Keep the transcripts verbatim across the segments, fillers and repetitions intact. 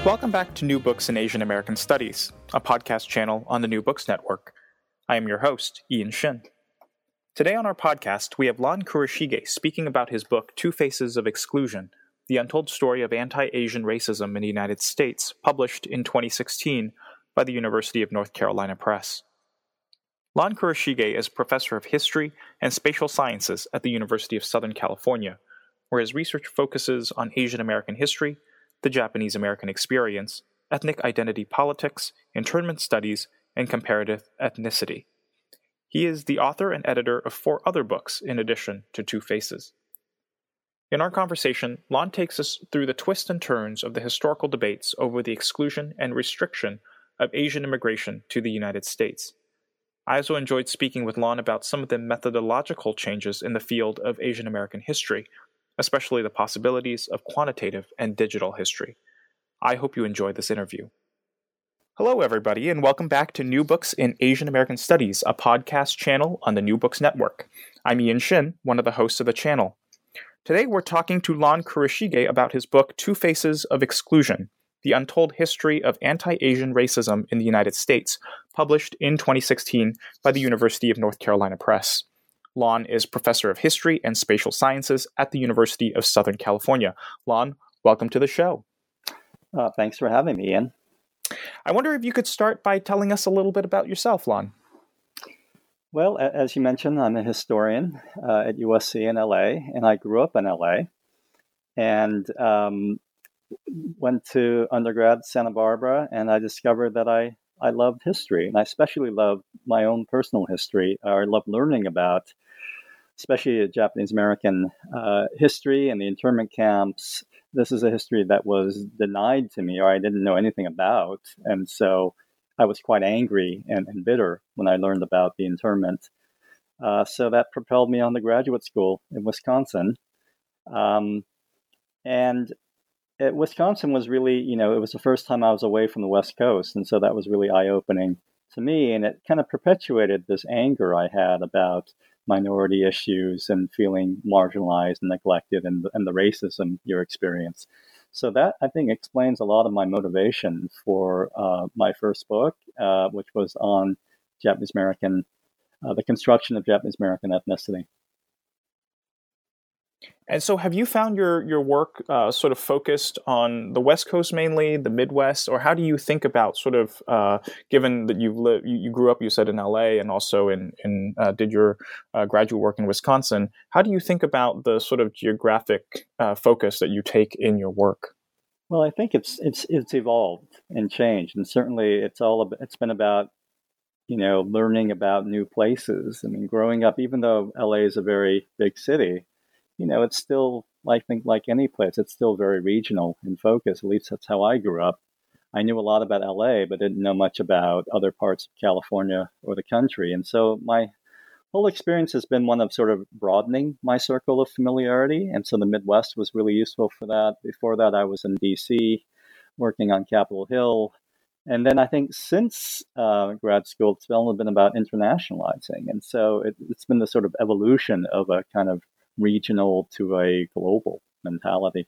Welcome back to New Books in Asian American Studies, a podcast channel on the New Books Network. I am your host, Ian Shin. Today on our podcast, we have Lon Kurashige speaking about his book, Two Faces of Exclusion, The Untold Story of Anti-Asian Racism in the United States, published in twenty sixteen by the University of North Carolina Press. Lon Kurashige is professor of history and spatial sciences at the University of Southern California, where his research focuses on Asian American history, the Japanese American experience, ethnic identity politics, internment studies, and comparative ethnicity. He is the author and editor of four other books in addition to Two Faces. In our conversation, Lon takes us through the twists and turns of the historical debates over the exclusion and restriction of Asian immigration to the United States. I also enjoyed speaking with Lon about some of the methodological changes in the field of Asian American history, especially the possibilities of quantitative and digital history. I hope you enjoy this interview. Hello, everybody, and welcome back to New Books in Asian American Studies, a podcast channel on the New Books Network. I'm Ian Shin, one of the hosts of the channel. Today, we're talking to Lon Kurashige about his book, Two Faces of Exclusion, The Untold History of Anti-Asian Racism in the United States, published in twenty sixteen by the University of North Carolina Press. Lon is professor of history and spatial sciences at the University of Southern California. Lon, welcome to the show. Uh, thanks for having me, Ian. I wonder if you could start by telling us a little bit about yourself, Lon. Well, as you mentioned, I'm a historian uh, at U S C in L A, and I grew up in L A and um, went to undergrad at Santa Barbara, and I discovered that I, I loved history, and I especially loved my own personal history, or I loved learning about especially Japanese American uh, history and the internment camps. This is a history that was denied to me or I didn't know anything about. And so I was quite angry and, and bitter when I learned about the internment. Uh, so that propelled me on to graduate school in Wisconsin. Um, and at Wisconsin was really, you know, it was the first time I was away from the West Coast. And so that was really eye-opening to me. And it kind of perpetuated this anger I had about minority issues and feeling marginalized and neglected and, and the racism you experience. So that, I think, explains a lot of my motivation for uh, my first book, uh, which was on Japanese American, uh, the construction of Japanese American ethnicity. And so have you found your, your work uh, sort of focused on the West Coast mainly, the Midwest, or how do you think about sort of, uh, given that you've lived, you, you grew up, you said, in L A and also in, in uh, did your uh, graduate work in Wisconsin, how do you think about the sort of geographic uh, focus that you take in your work? Well, I think it's it's it's evolved and changed, and certainly it's all about, it's been about, you know, learning about new places. I mean, growing up, even though L A is a very big city, you know, it's still, I think, like any place, it's still very regional in focus. At least that's how I grew up. I knew a lot about L A, but didn't know much about other parts of California or the country. And so my whole experience has been one of sort of broadening my circle of familiarity. And so the Midwest was really useful for that. Before that, I was in D C working on Capitol Hill. And then I think since uh, grad school, it's only been about internationalizing. And so it, it's been the sort of evolution of a kind of regional to a global mentality.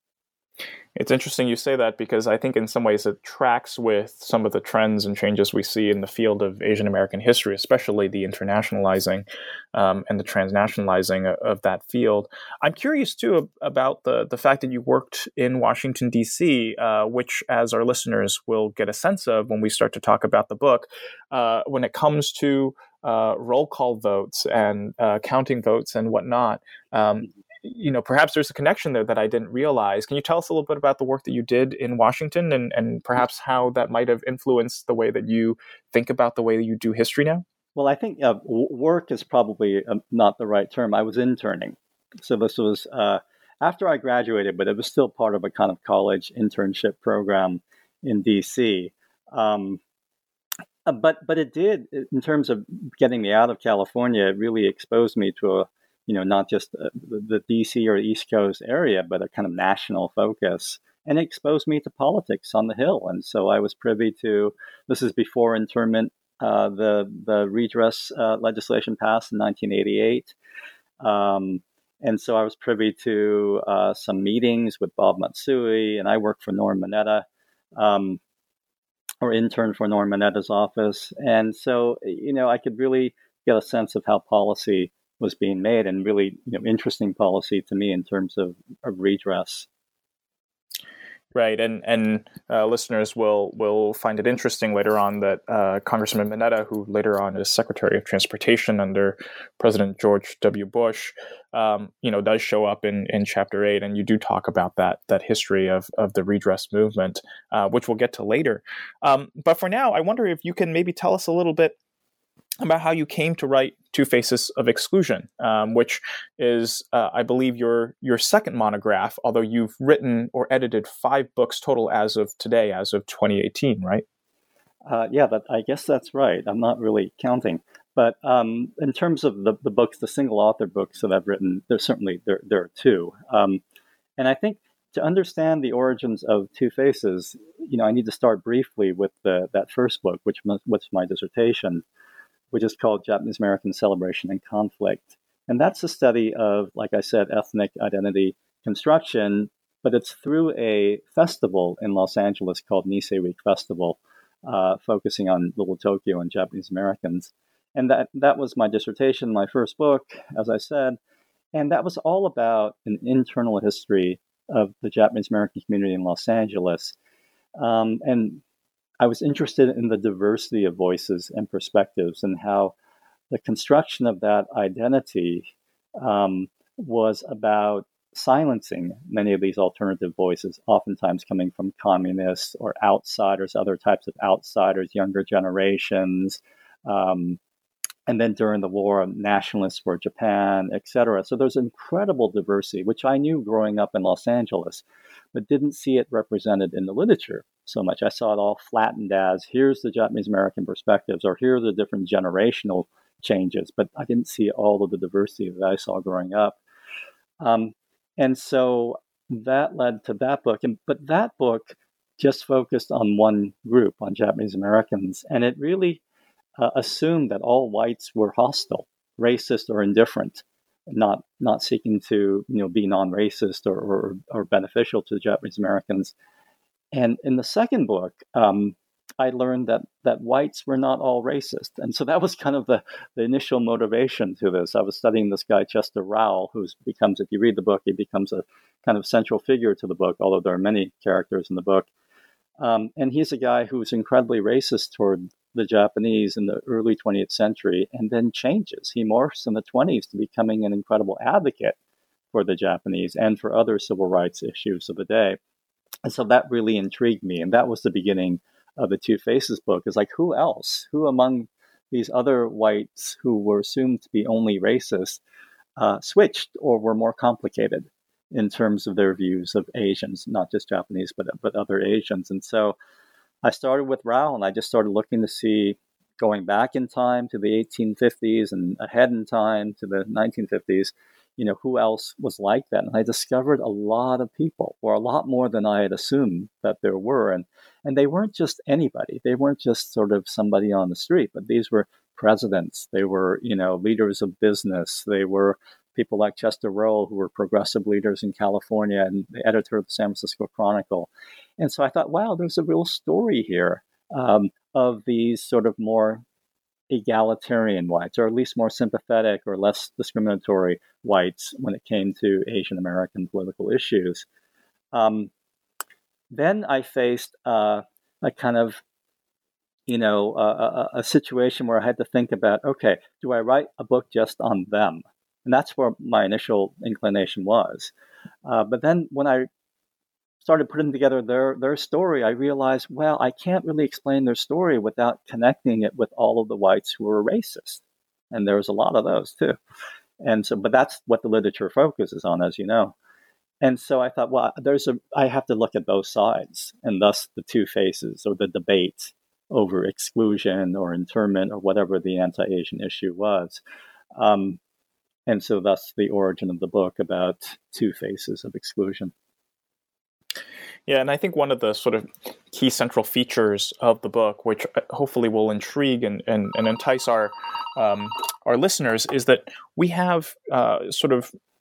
It's interesting you say that because I think in some ways it tracks with some of the trends and changes we see in the field of Asian American history, especially the internationalizing um, and the transnationalizing of, of that field. I'm curious too about the, the fact that you worked in Washington, D C, uh, which as our listeners will get a sense of when we start to talk about the book, uh, when it comes to uh, roll call votes and uh, counting votes and whatnot. Um, You know, perhaps there's a connection there that I didn't realize. Can you tell us a little bit about the work that you did in Washington and, and perhaps how that might have influenced the way that you think about the way that you do history now? Well, I think uh, w- work is probably uh, not the right term. I was interning. So this was uh, after I graduated, but it was still part of a kind of college internship program in D C. Um, uh, but but it did, in terms of getting me out of California, it really exposed me to a you know, not just the, the D C or East Coast area, but a kind of national focus. And it exposed me to politics on the Hill. And so I was privy to, this is before internment, uh, the, the redress uh, legislation passed in nineteen eighty-eight. Um, and so I was privy to uh, some meetings with Bob Matsui, and I worked for Norm Mineta um, or interned for Norm Mineta's office. And so, you know, I could really get a sense of how policy was being made, and really, you know, interesting policy to me in terms of, of redress. Right, and and uh, listeners will will find it interesting later on that uh, Congressman Mineta, who later on is Secretary of Transportation under President George W. Bush, um, you know, does show up in, in Chapter Eight, and you do talk about that that history of of the redress movement, uh, which we'll get to later. Um, but for now, I wonder if you can maybe tell us a little bit about how you came to write Two Faces of Exclusion, um, which is, uh, I believe, your your second monograph, although you've written or edited five books total as of today, as of twenty eighteen, right? Uh, yeah, but I guess that's right. I'm not really counting. But um, in terms of the, the books, the single author books that I've written, there's certainly there, there are two. Um, and I think to understand the origins of Two Faces, you know, I need to start briefly with the, that first book, which was my dissertation, which is called Japanese American Celebration and Conflict. And that's a study of, like I said, ethnic identity construction, but it's through a festival in Los Angeles called Nisei Week Festival, uh, focusing on Little Tokyo and Japanese Americans. And that, that was my dissertation, my first book, as I said. And that was all about an internal history of the Japanese American community in Los Angeles. Um, and I was interested in the diversity of voices and perspectives, and how the construction of that identity um, was about silencing many of these alternative voices, oftentimes coming from communists or outsiders, other types of outsiders, younger generations, um, and then during the war, nationalists for Japan, et cetera. So there's incredible diversity, which I knew growing up in Los Angeles, but didn't see it represented in the literature so much. I saw it all flattened as, here's the Japanese American perspectives, or here are the different generational changes, but I didn't see all of the diversity that I saw growing up. Um, and so that led to that book. And, but that book just focused on one group, on Japanese Americans, and it really uh, assumed that all whites were hostile, racist, or indifferent, not not seeking to, you know, be non-racist or, or, or beneficial to the Japanese Americans. And in the second book, um, I learned that that whites were not all racist. And so that was kind of the, the initial motivation to this. I was studying this guy, Chester Rowell, who becomes, if you read the book, he becomes a kind of central figure to the book, although there are many characters in the book. Um, and he's a guy who was incredibly racist toward the Japanese in the early twentieth century, and then changes. He morphs in the twenties to becoming an incredible advocate for the Japanese and for other civil rights issues of the day. And so that really intrigued me. And that was the beginning of the Two Faces book, is like, who else? Who among these other whites who were assumed to be only racist uh, switched or were more complicated in terms of their views of Asians, not just Japanese, but but other Asians. And so I started with Rowell, and I just started looking to see, going back in time to the eighteen fifties and ahead in time to the nineteen fifties, you know, who else was like that? And I discovered a lot of people, or a lot more than I had assumed that there were. And and they weren't just anybody. They weren't just sort of somebody on the street, but these were presidents. They were, you know, leaders of business. They were people like Chester Rowell, who were progressive leaders in California and the editor of the San Francisco Chronicle. And so I thought, wow, there's a real story here um, of these sort of more egalitarian whites, or at least more sympathetic or less discriminatory whites when it came to Asian American political issues. Um, then I faced uh, a kind of, you know, a, a, a situation where I had to think about, okay, do I write a book just on them? And that's where my initial inclination was. Uh, but then when I started putting together their their story, I realized, well, I can't really explain their story without connecting it with all of the whites who were racist. And there's a lot of those too. And so, but that's what the literature focuses on, as you know. And so I thought, well, there's a, I have to look at both sides, and thus the two faces, or the debate over exclusion or internment or whatever the anti-Asian issue was. Um, and so thus the origin of the book about two faces of exclusion. Yeah, and I think one of the sort of key central features of the book, which hopefully will intrigue and, and, and entice our um, our listeners, is that we have uh, sort of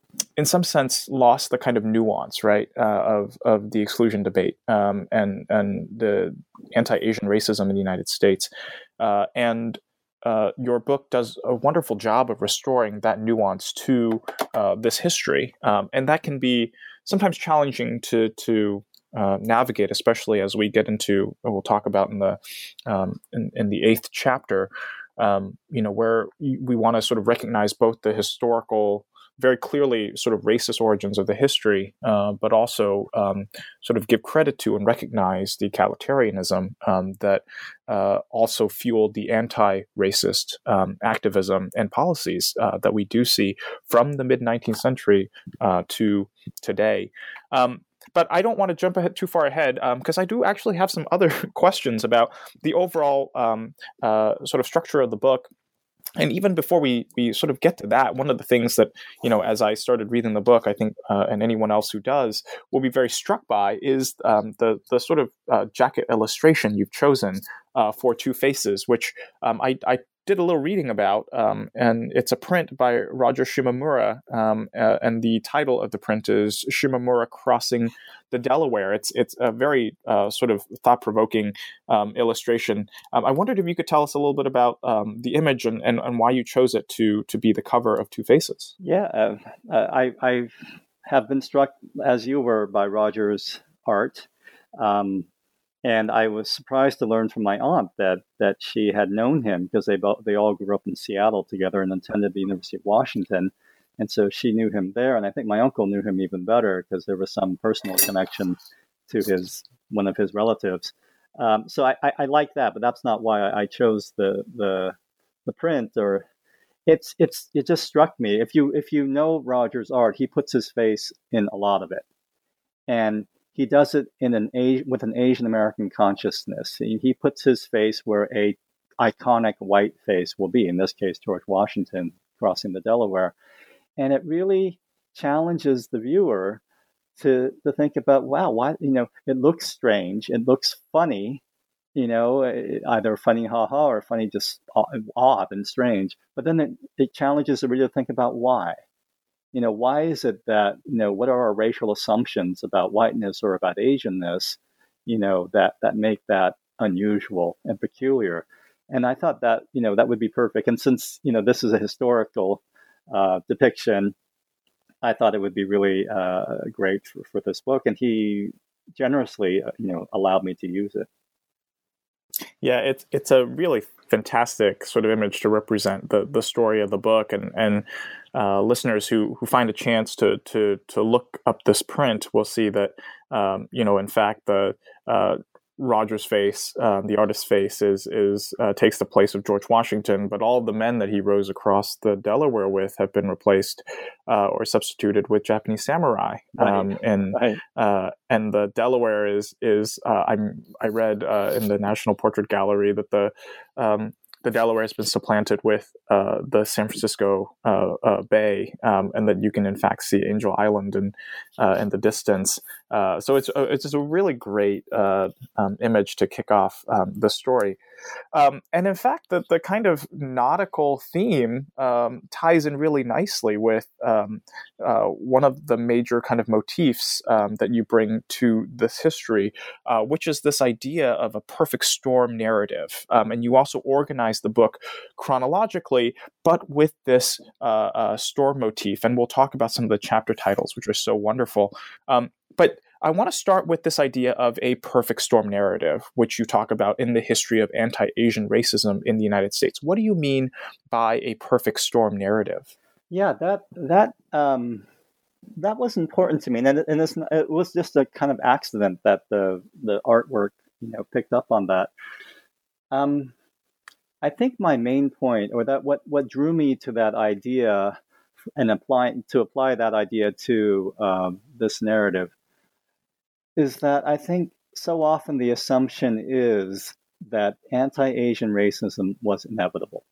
in some sense, lost the kind of nuance, right, uh, of of the exclusion debate um, and and the anti-Asian racism in the United States, uh, and uh, your book does a wonderful job of restoring that nuance to uh, this history, um, and that can be sometimes challenging to to uh, navigate, especially as we get into what we'll talk about in the um, in, in the eighth chapter. Um, you know, where we want to sort of recognize both the historical, very clearly sort of racist origins of the history, uh, but also um, sort of give credit to and recognize the egalitarianism um, that uh, also fueled the anti-racist um, activism and policies uh, that we do see from the mid-nineteenth century uh, to today. Um, But I don't want to jump ahead too far ahead because um, I do actually have some other questions about the overall um, uh, sort of structure of the book. And even before we we sort of get to that, one of the things that, you know, as I started reading the book, I think, uh, and anyone else who does will be very struck by is um, the the sort of uh, jacket illustration you've chosen uh, for Two Faces, which um, I, I did a little reading about, um, and it's a print by Roger Shimomura, um, uh, and the title of the print is Shimomura Crossing the Delaware. It's it's a very uh, sort of thought-provoking um, illustration. Um, I wondered if you could tell us a little bit about um, the image and, and, and why you chose it to to be the cover of Two Faces. Yeah, uh, I, I have been struck, as you were, by Roger's art. Um, And I was surprised to learn from my aunt that that she had known him because they both, they all grew up in Seattle together and attended the University of Washington, and so she knew him there. And I think my uncle knew him even better because there was some personal connection to his one of his relatives. Um, so I, I, I like that, but that's not why I, I chose the the the print. Or it's it's it just struck me. If you if you know Roger's art, he puts his face in a lot of it, and he does it in an with an Asian American consciousness. He, he puts his face where a iconic white face will be. In this case, George Washington crossing the Delaware, and it really challenges the viewer to to think about, wow, why you know it looks strange, it looks funny, you know, either funny ha ha or funny just odd and strange. But then it, it challenges the reader to think about why. You know, why is it that, you know, what are our racial assumptions about whiteness or about Asianness, you know, that, that make that unusual and peculiar? And I thought that, you know, that would be perfect. And since, you know, this is a historical uh, depiction, I thought it would be really uh, great for, for this book. And he generously, uh, you know, allowed me to use it. Yeah, it's it's a really fantastic sort of image to represent the, the story of the book, and and uh, listeners who, who find a chance to to to look up this print will see that um, you know, in fact, the uh, Roger's face, um, the artist's face, is is uh, takes the place of George Washington, but all of the men that he rose across the Delaware with have been replaced uh, or substituted with Japanese samurai. Right. Um, and right. uh, and the Delaware is is uh, I'm I read uh, in the National Portrait Gallery that the um, the Delaware has been supplanted with uh, the San Francisco uh, uh, Bay, um, and that you can in fact see Angel Island in uh, in the distance. Uh, so it's it's just a really great uh, um, image to kick off um, the story. Um, and in fact, the, the kind of nautical theme um, ties in really nicely with um, uh, one of the major kind of motifs um, that you bring to this history, uh, which is this idea of a perfect storm narrative. Um, and you also organize the book chronologically, but with this uh, uh, storm motif. And we'll talk about some of the chapter titles, which are so wonderful. Um, but I want to start with this idea of a perfect storm narrative, which you talk about in the history of anti-Asian racism in the United States. What do you mean by a perfect storm narrative? Yeah, that that um, that was important to me, and, and it's, it was just a kind of accident that the the artwork, you know, picked up on that. Um, I think my main point, or that what what drew me to that idea, and applying to apply that idea to um, this narrative, is that I think so often the assumption is that anti-Asian racism was inevitable.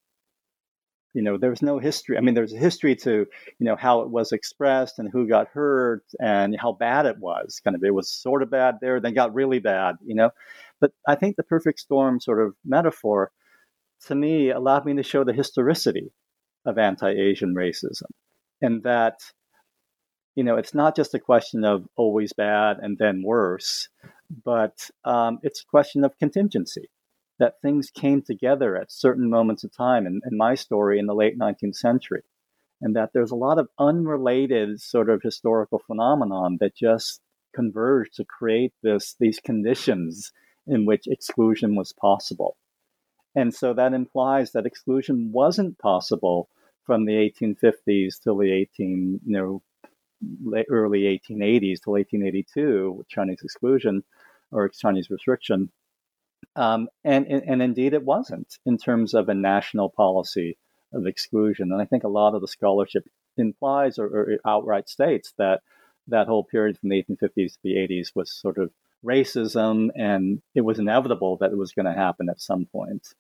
You know, there's no history. I mean, there's a history to, you know, how it was expressed and who got hurt and how bad it was. Kind of, it was sort of bad there, then got really bad, you know. But I think the perfect storm sort of metaphor, to me, allowed me to show the historicity of anti-Asian racism, and that you know, it's not just a question of always bad and then worse, but um, it's a question of contingency, that things came together at certain moments of time, in, in my story, in the late nineteenth century, and that there's a lot of unrelated sort of historical phenomenon that just converged to create this these conditions in which exclusion was possible. And so that implies that exclusion wasn't possible from the eighteen fifties till the eighteen, you know, early eighteen eighties till eighteen eighty-two with Chinese exclusion or Chinese restriction. Um, and, and, and indeed it wasn't in terms of a national policy of exclusion. And I think a lot of the scholarship implies or, or outright states that that whole period from the eighteen fifties to the eighties was sort of racism, and it was inevitable that it was going to happen at some point.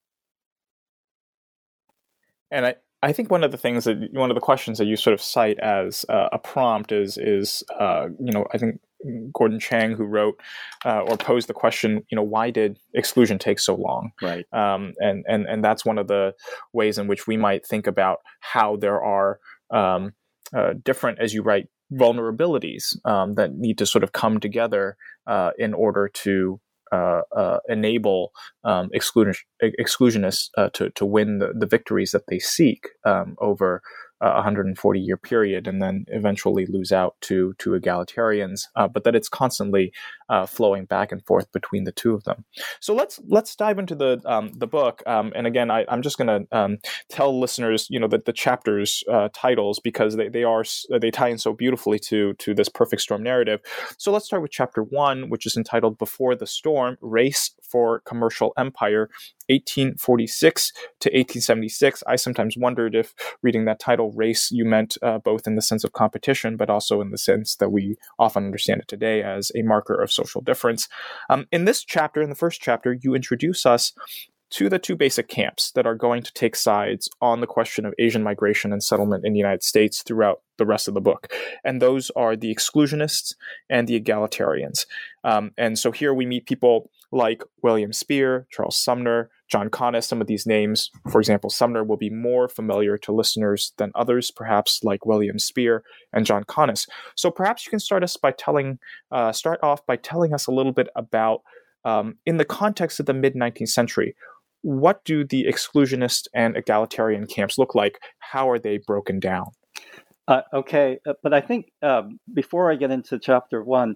And I, I think one of the things that one of the questions that you sort of cite as uh, a prompt is is uh, you know, I think Gordon Chang, who wrote uh, or posed the question, you know, why did exclusion take so long? Right. Um, and and and that's one of the ways in which we might think about how there are um, uh, different, as you write, vulnerabilities um, that need to sort of come together uh, in order to Uh, uh, enable um, exclusion, exclusionists uh, to to win the, the victories that they seek um, over a one hundred forty year period, and then eventually lose out to to egalitarians. Uh, but that it's constantly uh, flowing back and forth between the two of them. So let's let's dive into the um, the book. Um, and again, I, I'm just going to um, tell listeners, you know, that the chapters uh, titles, because they they are they tie in so beautifully to to this perfect storm narrative. So let's start with chapter one, which is entitled "Before the Storm: Race for Commercial Empire, eighteen forty-six to eighteen seventy-six. I sometimes wondered if reading that title, race, you meant uh, both in the sense of competition, but also in the sense that we often understand it today as a marker of social difference. Um, in this chapter, in the first chapter, you introduce us to the two basic camps that are going to take sides on the question of Asian migration and settlement in the United States throughout the rest of the book. And those are the exclusionists and the egalitarians. Um, and so here we meet people like William Speer, Charles Sumner, John Conness. Some of these names, for example, Sumner, will be more familiar to listeners than others, perhaps like William Speer and John Conness. So perhaps you can start us by telling, uh, start off by telling us a little bit about, um, in the context of the mid-nineteenth century, what do the exclusionist and egalitarian camps look like? How are they broken down? Uh, okay, uh, but I think um, before I get into chapter one,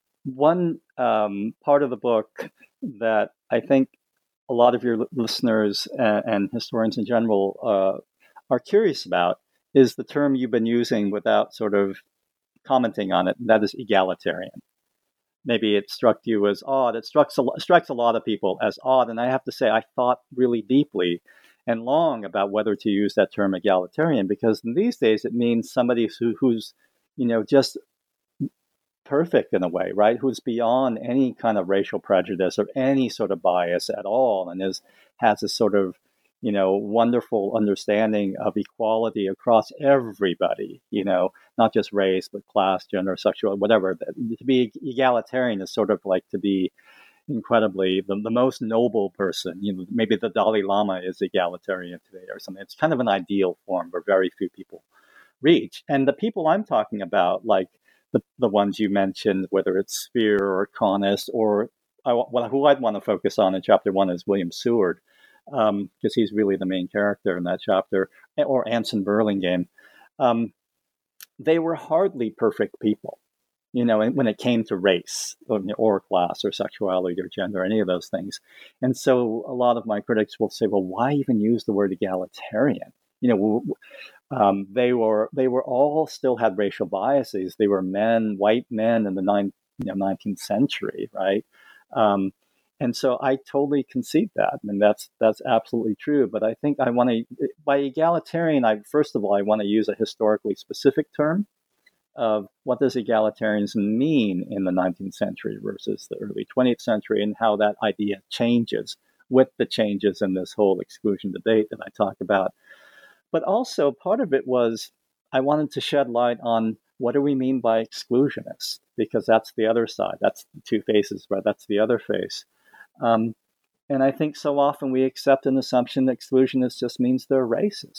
one um, part of the book that I think a lot of your l- listeners and, and historians in general uh, are curious about is the term you've been using without sort of commenting on it, and that is egalitarian. Maybe it struck you as odd. It strikes a, strikes a lot of people as odd, and I have to say I thought really deeply and long about whether to use that term egalitarian, because in these days it means somebody who, who's, you know, just perfect in a way, right? Who's beyond any kind of racial prejudice or any sort of bias at all, and is has a sort of, you know, wonderful understanding of equality across everybody, you know, not just race, but class, gender, sexual, whatever. To be egalitarian is sort of like to be incredibly the, the most noble person. You know, maybe the Dalai Lama is egalitarian today or something. It's kind of an ideal form where very few people reach. And the people I'm talking about, like the, the ones you mentioned, whether it's Speer or Conness, or I, well, who I'd want to focus on in chapter one is William Seward, because um, he's really the main character in that chapter, or Anson Burlingame. Um, they were hardly perfect people, you know, when it came to race or, or class or sexuality or gender, any of those things. And so a lot of my critics will say, well, why even use the word egalitarian? You know, um, they were they were all still had racial biases. They were men, white men in the nine, you know, nineteenth century, right? Um, and so I totally concede that. I mean, that's that's absolutely true. But I think I want to, by egalitarian, I first of all, I want to use a historically specific term of what does egalitarianism mean in the nineteenth century versus the early twentieth century, and how that idea changes with the changes in this whole exclusion debate that I talk about. But also part of it was I wanted to shed light on what do we mean by exclusionists, because that's the other side. That's the two faces, right? That's the other face. Um, and I think so often we accept an assumption that exclusionists just means they're racist.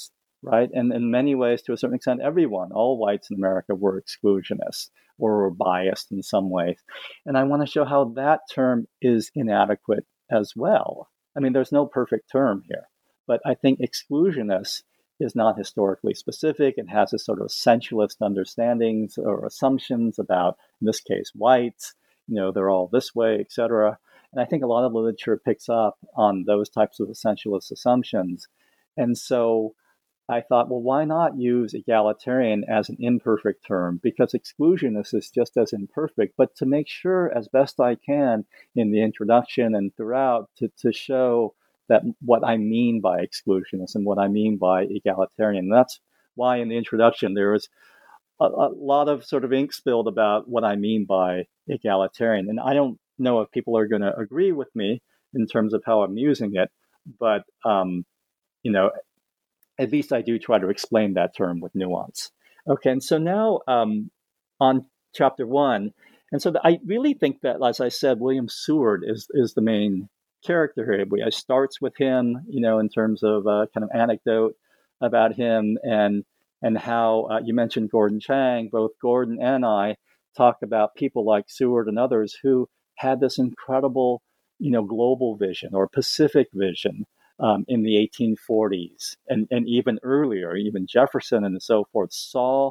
right? And in many ways, to a certain extent, everyone, all whites in America were exclusionists or were biased in some ways. And I want to show how that term is inadequate as well. I mean, there's no perfect term here, but I think exclusionist is not historically specific. It has a sort of essentialist understandings or assumptions about, in this case, whites, you know, they're all this way, et cetera. And I think a lot of literature picks up on those types of essentialist assumptions. And so I thought, well, why not use egalitarian as an imperfect term? Because exclusionist is just as imperfect, but to make sure as best I can in the introduction and throughout to, to show that what I mean by exclusionist and what I mean by egalitarian. And that's why in the introduction there is a, a lot of sort of ink spilled about what I mean by egalitarian. And I don't know if people are going to agree with me in terms of how I'm using it, but, um, you know, at least I do try to explain that term with nuance. Okay, and so now um, on chapter one, and so the, I really think that, as I said, William Seward is is the main character here. We, it starts with him, you know, in terms of uh, kind of anecdote about him, and and how uh, you mentioned Gordon Chang. Both Gordon and I talk about people like Seward and others who had this incredible, you know, global vision or Pacific vision. Um, in the eighteen forties and, and even earlier, even Jefferson and so forth saw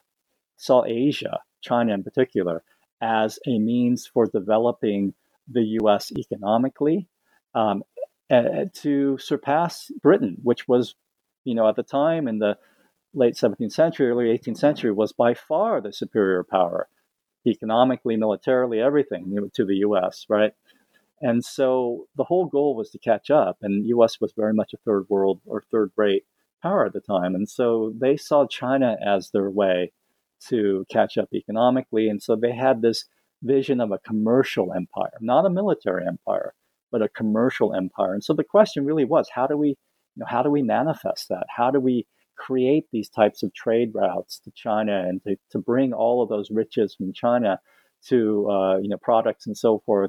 saw Asia, China in particular, as a means for developing the U S economically um, uh, to surpass Britain, which was, you know, at the time in the late seventeenth century, early eighteenth century, was by far the superior power, economically, militarily, everything, you know, to the U S, right? And so the whole goal was to catch up, and U S was very much a third world or third rate power at the time. And so they saw China as their way to catch up economically. And so they had this vision of a commercial empire, not a military empire, but a commercial empire. And so the question really was, how do we, you know, how do we manifest that? How do we create these types of trade routes to China and to, to bring all of those riches from China to, uh, you know, products and so forth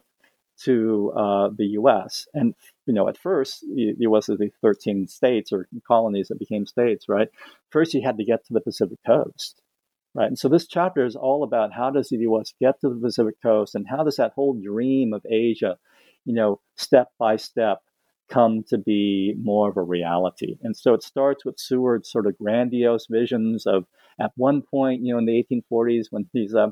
to uh, the U S. And, you know, at first, the U S is the thirteen states or colonies that became states, right? First, you had to get to the Pacific coast, right? And so this chapter is all about how does the U S get to the Pacific coast and how does that whole dream of Asia, you know, step by step come to be more of a reality. And so it starts with Seward's sort of grandiose visions of, at one point, you know, in the eighteen forties, when he's a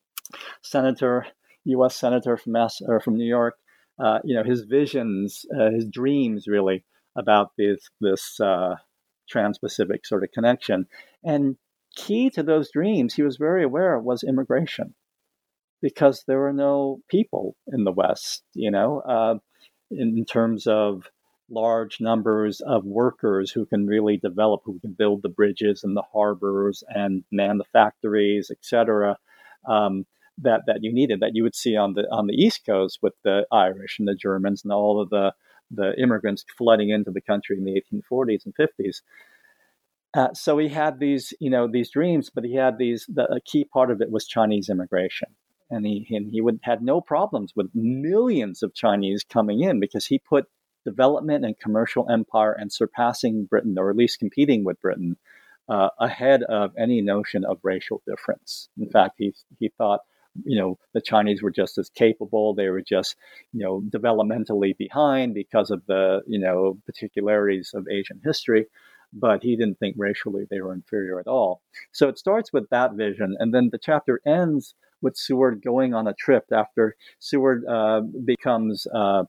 senator, U S senator from Mass or from New York, uh, you know, his visions, uh, his dreams, really about this this uh, trans-Pacific sort of connection. And key to those dreams, he was very aware of, was immigration, because there were no people in the West, you know, uh, in, in terms of large numbers of workers who can really develop, who can build the bridges and the harbors and man the factories, et cetera. Um, that that you needed, that you would see on the on the East Coast with the Irish and the Germans and all of the, the immigrants flooding into the country in the eighteen forties and fifties. Uh, so he had these, you know, these dreams, but he had these, the, a key part of it was Chinese immigration. And he, and he would had no problems with millions of Chinese coming in because he put development and commercial empire and surpassing Britain, or at least competing with Britain, uh, ahead of any notion of racial difference. In fact, he he thought, you know, the Chinese were just as capable. They were just, you know, developmentally behind because of the, you know, particularities of Asian history. But he didn't think racially they were inferior at all. So it starts with that vision. And then the chapter ends with Seward going on a trip after Seward uh, becomes uh,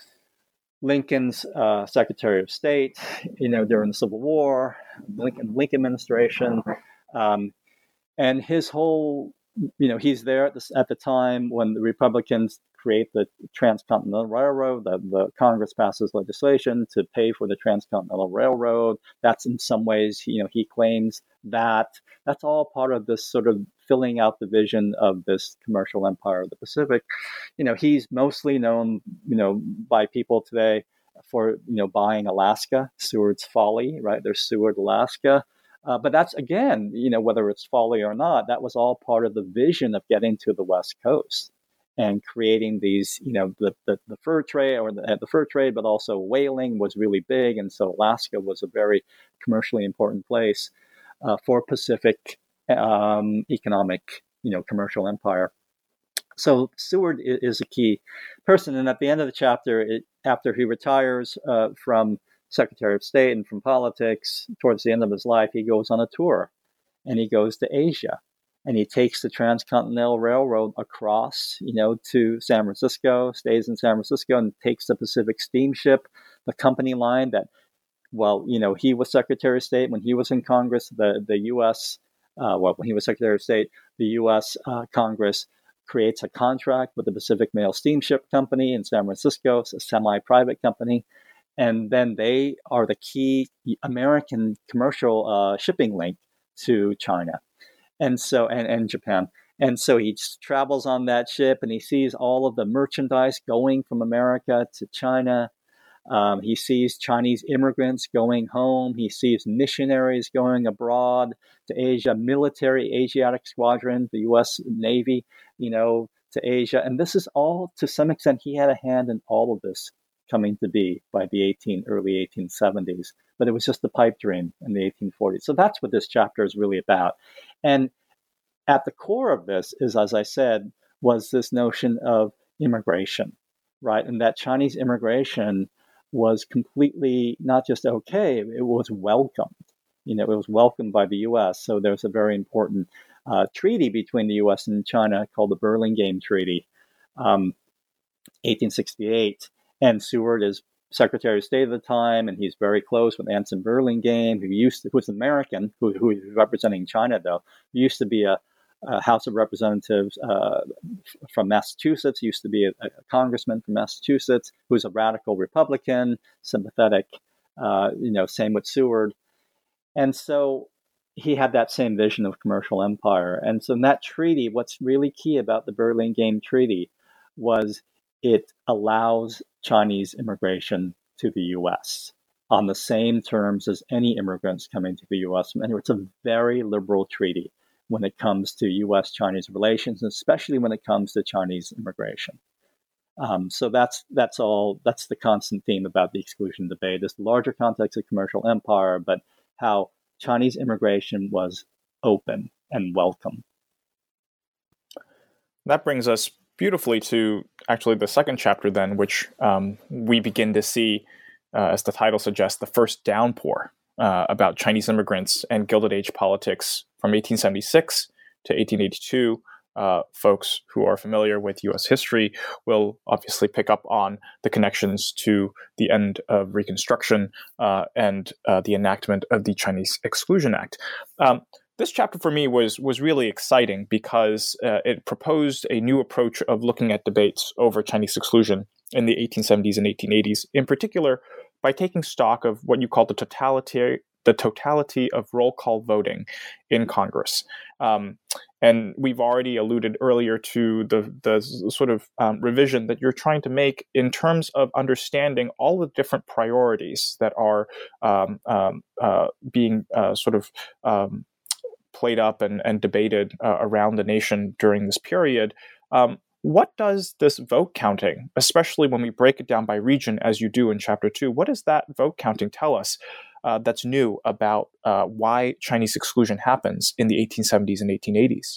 Lincoln's uh, Secretary of State, you know, during the Civil War, Lincoln, Lincoln administration. Um, and his whole, you know, he's there at the, at the time when the Republicans create the Transcontinental Railroad. The, the Congress passes legislation to pay for the Transcontinental Railroad. That's in some ways, you know, he claims that. That's all part of this sort of filling out the vision of this commercial empire of the Pacific. You know, he's mostly known, you know, by people today for, you know, buying Alaska, Seward's Folly, right? There's Seward, Alaska. Uh, but that's, again, you know, whether it's folly or not, that was all part of the vision of getting to the West Coast. and creating these, you know, the, the, the fur trade or the, the fur trade, but also whaling was really big. And so Alaska was a very commercially important place uh, for Pacific um, economic, you know, commercial empire. So Seward is a key person. And at the end of the chapter, it, after he retires uh, from Secretary of State and from politics, towards the end of his life, he goes on a tour and he goes to Asia. And he takes the Transcontinental Railroad across, you know, to San Francisco, stays in San Francisco, and takes the Pacific Steamship, the company line that, well, you know, he was Secretary of State when he was in Congress. The the U S, uh, well, when he was Secretary of State, the U S uh, Congress creates a contract with the Pacific Mail Steamship Company in San Francisco, it's a semi-private company, and then they are the key American commercial uh, shipping link to China. And so, and, and Japan. And so he travels on that ship and he sees all of the merchandise going from America to China. Um, he sees Chinese immigrants going home. He sees missionaries going abroad to Asia, military Asiatic squadron, the U S Navy, you know, to Asia. And this is all, to some extent, he had a hand in all of this coming to be by the eighteen, early eighteen seventies. But it was just a pipe dream in the eighteen forties. So that's what this chapter is really about. And at the core of this is, as I said, was this notion of immigration, right? And that Chinese immigration was completely not just okay, it was welcomed. You know, it was welcomed by the U S. So there's a very important uh, treaty between the U S and China called the Burlingame Treaty, um, eighteen sixty-eight. And Seward is Secretary of State at the time, and he's very close with Anson Burlingame, who used to, who was American, who who was representing China, though, who used to be a, a House of Representatives uh, from Massachusetts, used to be a, a congressman from Massachusetts, who's a radical Republican, sympathetic, uh, you know, same with Seward. And so he had that same vision of commercial empire. And so in that treaty, what's really key about the Burlingame Treaty was it allows Chinese immigration to the U S on the same terms as any immigrants coming to the U S. And it's a very liberal treaty when it comes to U S-Chinese relations, especially when it comes to Chinese immigration. Um, so that's that's all. That's the constant theme about the exclusion debate. This larger context of commercial empire, but how Chinese immigration was open and welcome. That brings us beautifully to actually the second chapter then, which um, we begin to see, uh, as the title suggests, the first downpour uh, about Chinese immigrants and Gilded Age politics from eighteen seventy-six to eighteen eighty-two. Uh, folks who are familiar with U S history will obviously pick up on the connections to the end of Reconstruction uh, and uh, the enactment of the Chinese Exclusion Act. Um, This chapter for me was was really exciting because uh, it proposed a new approach of looking at debates over Chinese exclusion in the eighteen seventies and eighteen eighties, in particular by taking stock of what you call the totality, the totality of roll call voting in Congress. Um, and we've already alluded earlier to the, the sort of um, revision that you're trying to make in terms of understanding all the different priorities that are um, um, uh, being uh, sort of um, played up and, and debated uh, around the nation during this period. Um, what does this vote counting, especially when we break it down by region, as you do in chapter two, what does that vote counting tell us uh, that's new about uh, why Chinese exclusion happens in the eighteen seventies and eighteen eighties?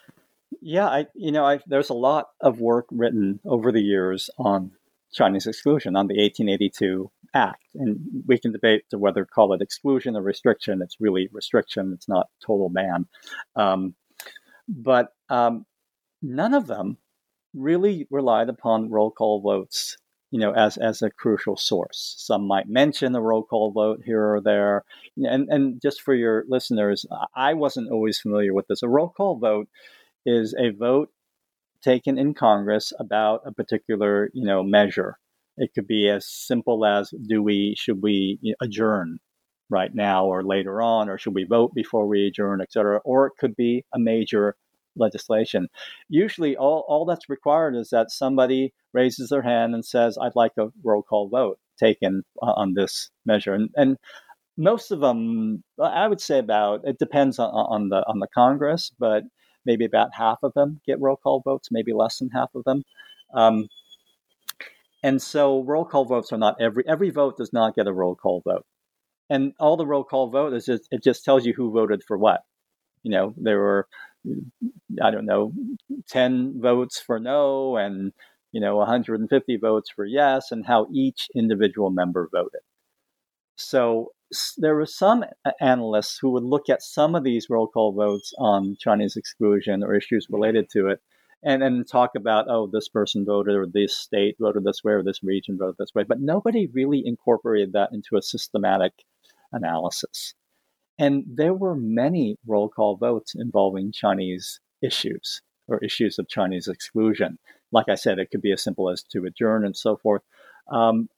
Yeah, I, you know, I, there's a lot of work written over the years on Chinese exclusion, on the eighteen eighty-two Act. And we can debate to whether to call it exclusion or restriction. It's really restriction. It's not total ban. Um, but um, none of them really relied upon roll call votes, you know, as, as a crucial source. Some might mention a roll call vote here or there. And, and just for your listeners, I wasn't always familiar with this. A roll call vote is a vote taken in Congress about a particular, you know, measure. It could be as simple as, do we, should we you know, adjourn right now or later on, or should we vote before we adjourn, et cetera? Or it could be a major legislation. Usually all, all that's required is that somebody raises their hand and says, I'd like a roll call vote taken on this measure. And, and most of them, I would say about, it depends on, on the on the Congress, but maybe about half of them get roll call votes, maybe less than half of them. Um, and so roll call votes are not every, every vote does not get a roll call vote. And all the roll call vote is just, it just tells you who voted for what. You know, there were, I don't know, ten votes for no and, you know, one hundred fifty votes for yes, and how each individual member voted. So there were some analysts who would look at some of these roll call votes on Chinese exclusion or issues related to it, and then talk about, oh, this person voted, or this state voted this way, or this region voted this way. But nobody really incorporated that into a systematic analysis. And there were many roll call votes involving Chinese issues or issues of Chinese exclusion. Like I said, it could be as simple as to adjourn and so forth. Um,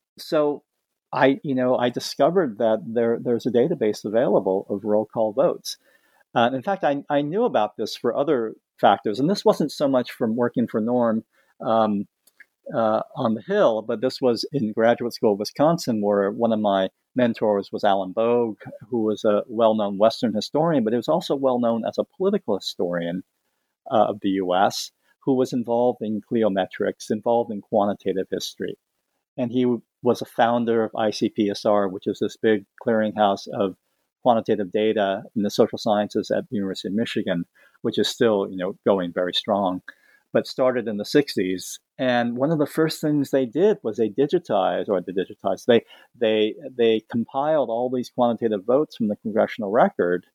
so I, you know, I discovered that there there's a database available of roll call votes. Uh, in fact, I, I knew about this for other factors, and this wasn't so much from working for Norm um, uh, on the Hill, but this was in graduate school of Wisconsin, where one of my mentors was Alan Bogue, who was a well-known Western historian, but he was also well-known as a political historian uh, of the U S, who was involved in cliometrics, involved in quantitative history. And he was a founder of I C P S R, which is this big clearinghouse of quantitative data in the social sciences at the University of Michigan, which is still, you know, going very strong, but started in the sixties. And one of the first things they did was they digitized, or they digitized, they they they compiled all these quantitative votes from the congressional record,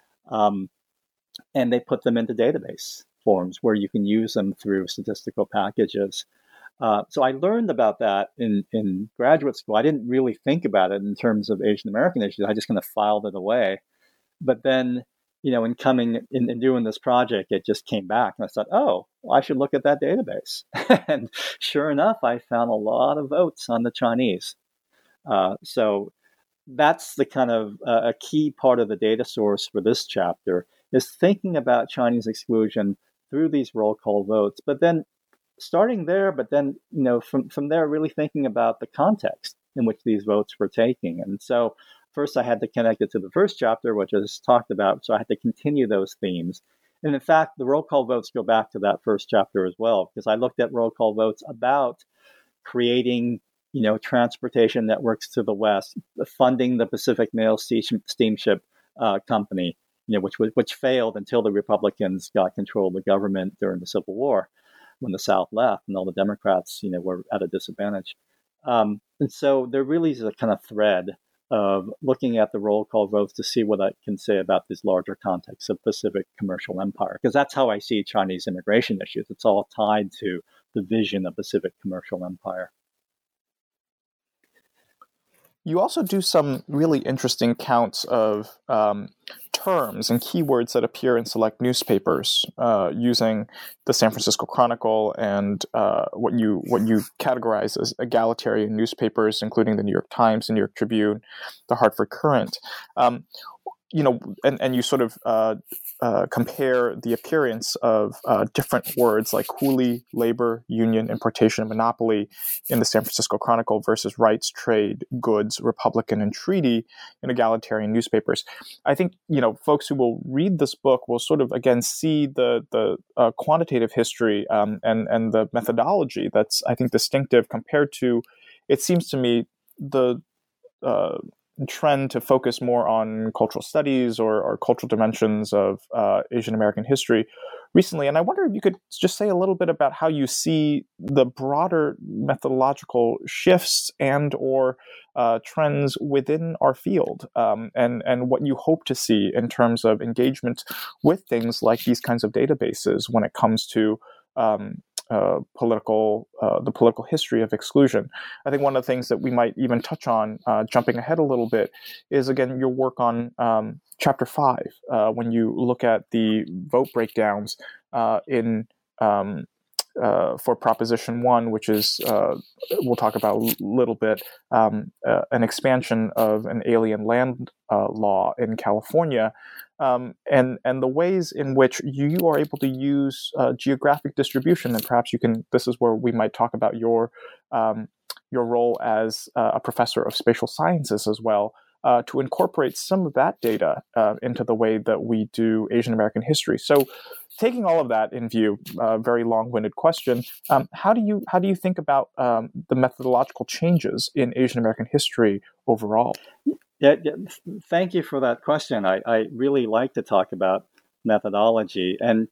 um, and they put them into database forms where you can use them through statistical packages. Uh, so I learned about that in, in graduate school. I didn't really think about it in terms of Asian American issues. I just kind of filed it away. But then, you know, in coming in, in doing this project, it just came back, and I thought, oh, well, I should look at that database. And sure enough, I found a lot of votes on the Chinese. Uh, so that's the kind of uh, a key part of the data source for this chapter, is thinking about Chinese exclusion through these roll call votes, but then starting there, but then, you know, from, from there, really thinking about the context in which these votes were taking. And so first I had to connect it to the first chapter, which is talked about. So I had to continue those themes. And in fact, the roll call votes go back to that first chapter as well, because I looked at roll call votes about creating, you know, transportation networks to the West, funding the Pacific Mail Steamship uh, Company, you know, which which failed until the Republicans got control of the government during the Civil War, when the South left and all the Democrats, you know, were at a disadvantage. Um, and so there really is a kind of thread of looking at the roll call votes to see what I can say about this larger context of Pacific commercial empire, because that's how I see Chinese immigration issues. It's all tied to the vision of Pacific commercial empire. You also do some really interesting counts of um, terms and keywords that appear in select newspapers, uh, using the San Francisco Chronicle and uh, what you what you categorize as egalitarian newspapers, including the New York Times, the New York Tribune, the Hartford Courant. Um, you know, and, and you sort of uh, uh, compare the appearance of uh, different words like coolie, labor, union, importation, and monopoly in the San Francisco Chronicle versus rights, trade, goods, Republican, and treaty in egalitarian newspapers. I think, you know, folks who will read this book will sort of, again, see the the uh, quantitative history um, and, and the methodology that's, I think, distinctive compared to, it seems to me, the uh, trend to focus more on cultural studies or, or cultural dimensions of uh, Asian American history recently. And I wonder if you could just say a little bit about how you see the broader methodological shifts and or uh, trends within our field, um, and, and what you hope to see in terms of engagement with things like these kinds of databases when it comes to um, Uh, political, uh, the political history of exclusion. I think one of the things that we might even touch on, uh, jumping ahead a little bit, is again your work on um, chapter five, uh, when you look at the vote breakdowns uh, in um, uh, for Proposition One, which is uh, we'll talk about a little bit, um, uh, an expansion of an alien land uh, law in California. Um, and and the ways in which you are able to use uh, geographic distribution, and perhaps you can. This is where we might talk about your um, your role as uh, a professor of spatial sciences as well, uh, to incorporate some of that data uh, into the way that we do Asian American history. So, taking all of that in view, a uh, very long-winded question, um, how do you how do you think about um, the methodological changes in Asian American history overall? Yeah, yeah, thank you for that question. I, I really like to talk about methodology. And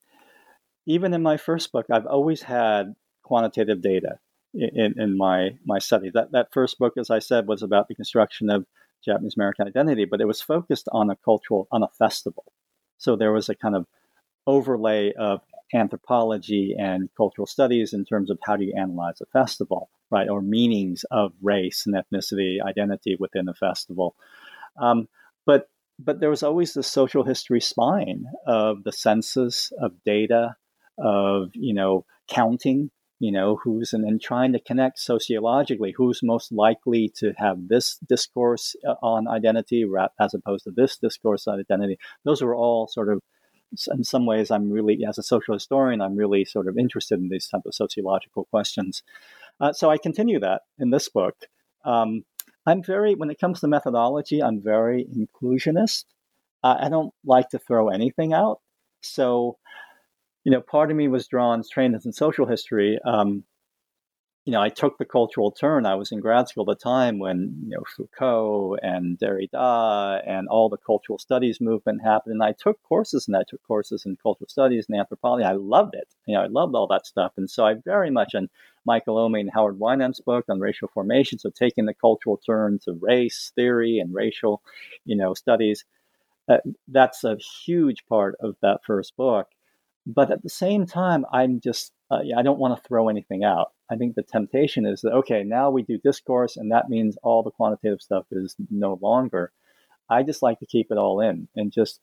even in my first book, I've always had quantitative data in, in my, my study. That, that first book, as I said, was about the construction of Japanese American identity, but it was focused on a cultural, on a festival. So there was a kind of overlay of anthropology and cultural studies in terms of how do you analyze a festival, right? Or meanings of race and ethnicity, identity within a festival. Um, but but there was always the social history spine of the census, of data, of, you know, counting, you know, who's, and then trying to connect sociologically, who's most likely to have this discourse on identity as opposed to this discourse on identity. Those were all sort of, in some ways, I'm really, as a social historian, I'm really sort of interested in these type of sociological questions. Uh, so I continue that in this book. Um, I'm very, when it comes to methodology, I'm very inclusionist. Uh, I don't like to throw anything out. So, you know, part of me was drawn, trained in social history. Um, you know, I took the cultural turn. I was in grad school at the time when, you know, Foucault and Derrida and all the cultural studies movement happened. And I took courses and I took courses in cultural studies and anthropology. I loved it. You know, I loved all that stuff. And so I very much, and Michael Omi and Howard Wyndham's book on racial formation, so taking the cultural turn to race theory and racial, you know, studies, uh, that's a huge part of that first book. But at the same time, I'm just, uh, I don't want to throw anything out. I think the temptation is that, okay, now we do discourse, and that means all the quantitative stuff is no longer. I just like to keep it all in and just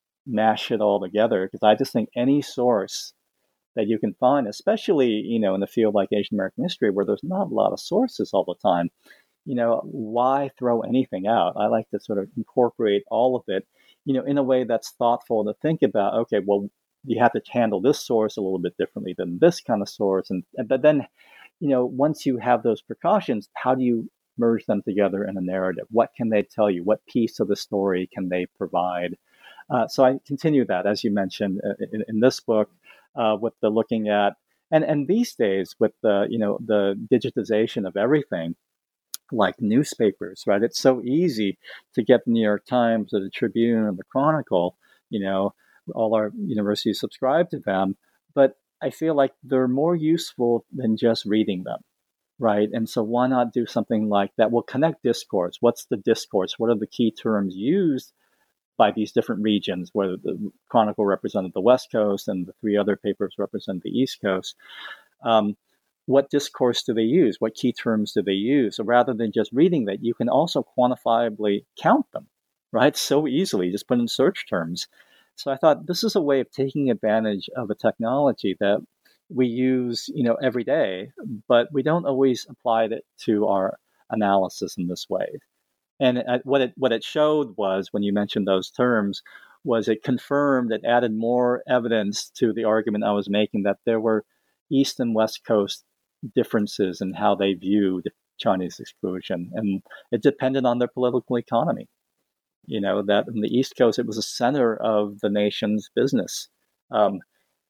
mash it all together, because I just think any source that you can find, especially, you know, in a field like Asian American history, where there's not a lot of sources all the time, you know, why throw anything out? I like to sort of incorporate all of it, you know, in a way that's thoughtful to think about, okay, well, you have to handle this source a little bit differently than this kind of source. And, and but then, you know, once you have those precautions, how do you merge them together in a narrative? What can they tell you? What piece of the story can they provide? Uh, so I continue that, as you mentioned, uh, in, in this book, uh, with the looking at, and, and these days with the, you know, the digitization of everything, like newspapers, right? It's so easy to get the New York Times or the Tribune or the Chronicle, you know, all our universities subscribe to them, but I feel like they're more useful than just reading them, right? And so why not do something like that will connect discourse? What's the discourse? What are the key terms used by these different regions, whether the Chronicle represented the West Coast and the three other papers represent the East Coast? Um, what discourse do they use? What key terms do they use? So rather than just reading that, you can also quantifiably count them, right? So easily, just put in search terms. So I thought this is a way of taking advantage of a technology that we use, you know, every day, but we don't always apply it to our analysis in this way. And what it what it showed was, when you mentioned those terms, was it confirmed, it added more evidence to the argument I was making that there were East and West Coast differences in how they viewed Chinese exclusion, and it depended on their political economy. You know, that in the East Coast, it was a center of the nation's business. Um,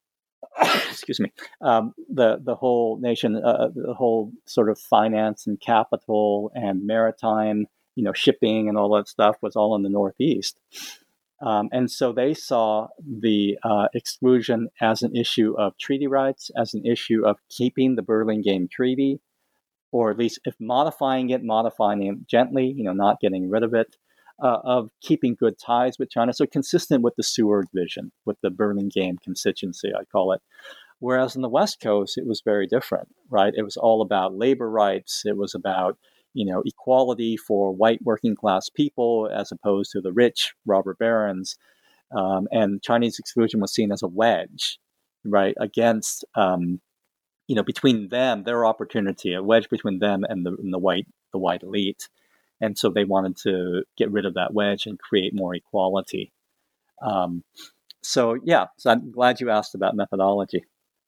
excuse me. Um, the the whole nation, uh, the whole sort of finance and capital and maritime, you know, shipping and all that stuff was all in the Northeast. Um, and so they saw the uh, exclusion as an issue of treaty rights, as an issue of keeping the Burlingame Treaty, or at least if modifying it, modifying it gently, you know, not getting rid of it. Uh, of keeping good ties with China. So consistent with the Seward vision, with the Burlingame constituency, I call it. Whereas in the West Coast, it was very different, right? It was all about labor rights. It was about, you know, equality for white working class people as opposed to the rich robber barons. Um, and Chinese exclusion was seen as a wedge, right, against, um, you know, between them, their opportunity, a wedge between them and the, and the white, the white elite. And so they wanted to get rid of that wedge and create more equality. Um, so, yeah, so I'm glad you asked about methodology.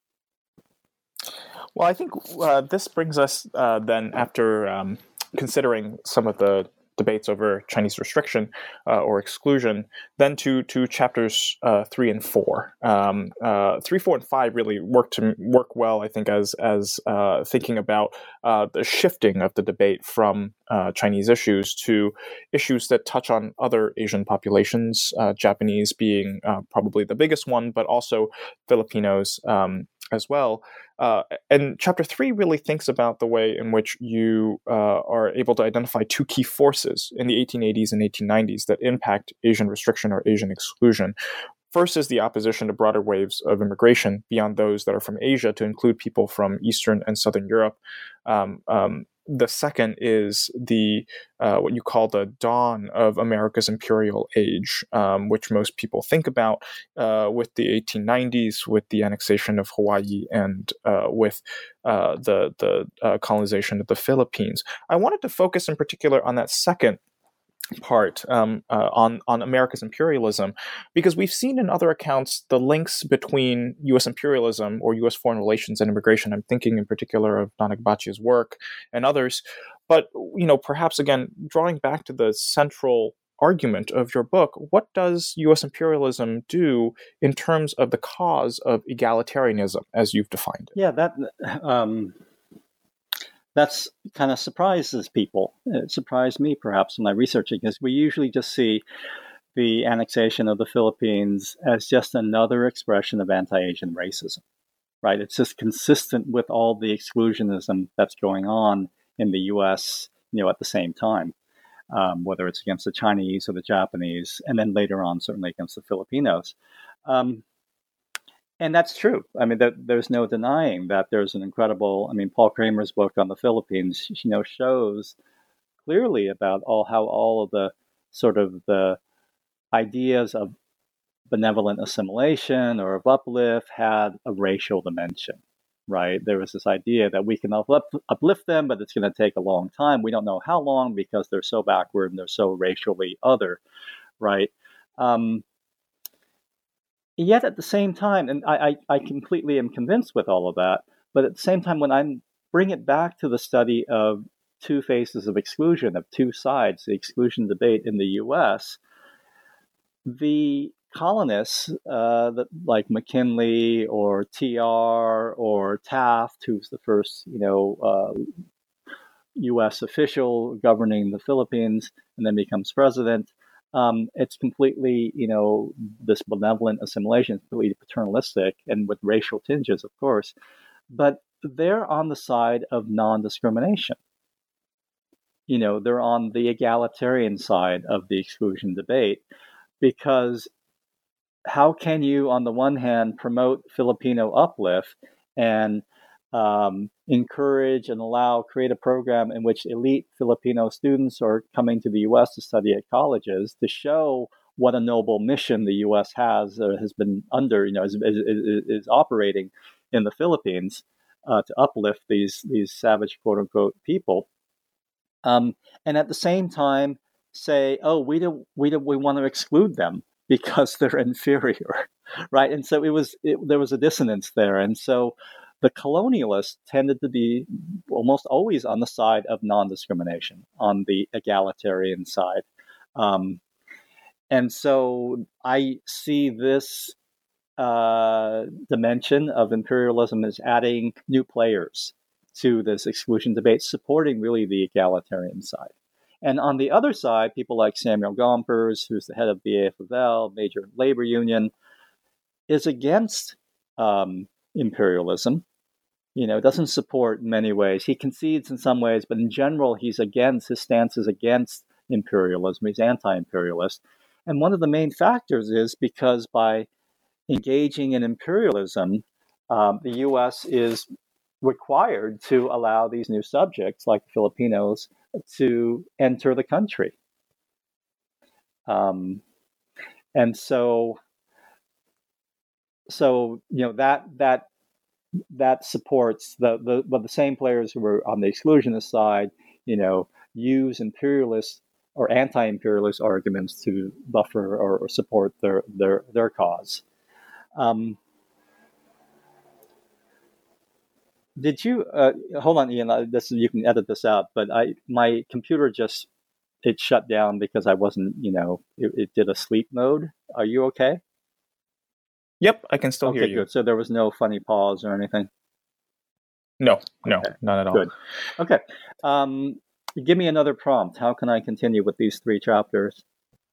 Well, I think uh, this brings us uh, then, after um, considering some of the debates over Chinese restriction uh, or exclusion, then to to chapters uh, three and four. Um, uh, three, four, and five really work to work well, I think, as as uh, thinking about uh, the shifting of the debate from uh, Chinese issues to issues that touch on other Asian populations, uh, Japanese being uh, probably the biggest one, but also Filipinos um, as well. Uh, and chapter three really thinks about the way in which you uh, are able to identify two key forces in the eighteen eighties and eighteen nineties that impact Asian restriction or Asian exclusion. First is the opposition to broader waves of immigration beyond those that are from Asia to include people from Eastern and Southern Europe. Um, um, the second is the uh, what you call the dawn of America's imperial age, um, which most people think about uh, with the eighteen nineties, with the annexation of Hawaii, and uh, with uh, the the uh, colonization of the Philippines. I wanted to focus in particular on that second part um, uh, on on America's imperialism, because we've seen in other accounts the links between U S imperialism or U S foreign relations and immigration. I'm thinking in particular of Don Agbachi's work and others. But you know, perhaps again, drawing back to the central argument of your book, what does U S imperialism do in terms of the cause of egalitarianism, as you've defined it? Yeah, that. Um... That's kind of surprises people. It surprised me, perhaps, when I researching, because we usually just see the annexation of the Philippines as just another expression of anti-Asian racism, right? It's just consistent with all the exclusionism that's going on in the U S, you know, at the same time, um, whether it's against the Chinese or the Japanese, and then later on, certainly against the Filipinos. Um, And that's true. I mean, there, there's no denying that there's an incredible. I mean, Paul Kramer's book on the Philippines, you know, shows clearly about all how all of the sort of the ideas of benevolent assimilation or of uplift had a racial dimension, right? There was this idea that we can uplift, uplift them, but it's going to take a long time. We don't know how long because they're so backward and they're so racially other, right? Um, Yet at the same time, and I, I, I completely am convinced with all of that, but at the same time, when I bring it back to the study of two faces of exclusion, of two sides, the exclusion debate in the U S, the colonists, uh, that, like McKinley or T R or Taft, who's the first, you know, uh, U S official governing the Philippines and then becomes president, Um, it's completely, you know, this benevolent assimilation, completely paternalistic and with racial tinges, of course. But they're on the side of non-discrimination. You know, they're on the egalitarian side of the exclusion debate, because how can you, on the one hand, promote Filipino uplift and um, encourage and allow, create a program in which elite Filipino students are coming to the U S to study at colleges to show what a noble mission the U S has or has been under, you know, is, is, is operating in the Philippines uh, to uplift these these savage quote unquote people, um, and at the same time say, oh, we do we do we want to exclude them because they're inferior, right? And so it was it, there was a dissonance there, and so the colonialists tended to be almost always on the side of non-discrimination, on the egalitarian side. Um, and so I see this uh, dimension of imperialism as adding new players to this exclusion debate, supporting really the egalitarian side. And on the other side, people like Samuel Gompers, who's the head of the A F L, major labor union, is against um, imperialism. You know, doesn't support in many ways. He concedes in some ways, but in general, he's against, his stance is against imperialism. He's anti-imperialist. And one of the main factors is because by engaging in imperialism, um, the U S is required to allow these new subjects, like Filipinos, to enter the country. Um, and so, so, you know, that, that, that supports the, the but the same players who were on the exclusionist side, you know, use imperialist or anti-imperialist arguments to buffer or, or support their their their cause. Um, did you uh, hold on, Ian? This you can edit this out, but I my computer just it shut down because I wasn't, you know, it, it did a sleep mode. Are you okay? Yep, I can still okay, hear you. Good. So there was no funny pause or anything? No, no, okay. Not at all. Good. Okay. Um, give me another prompt. How can I continue with these three chapters?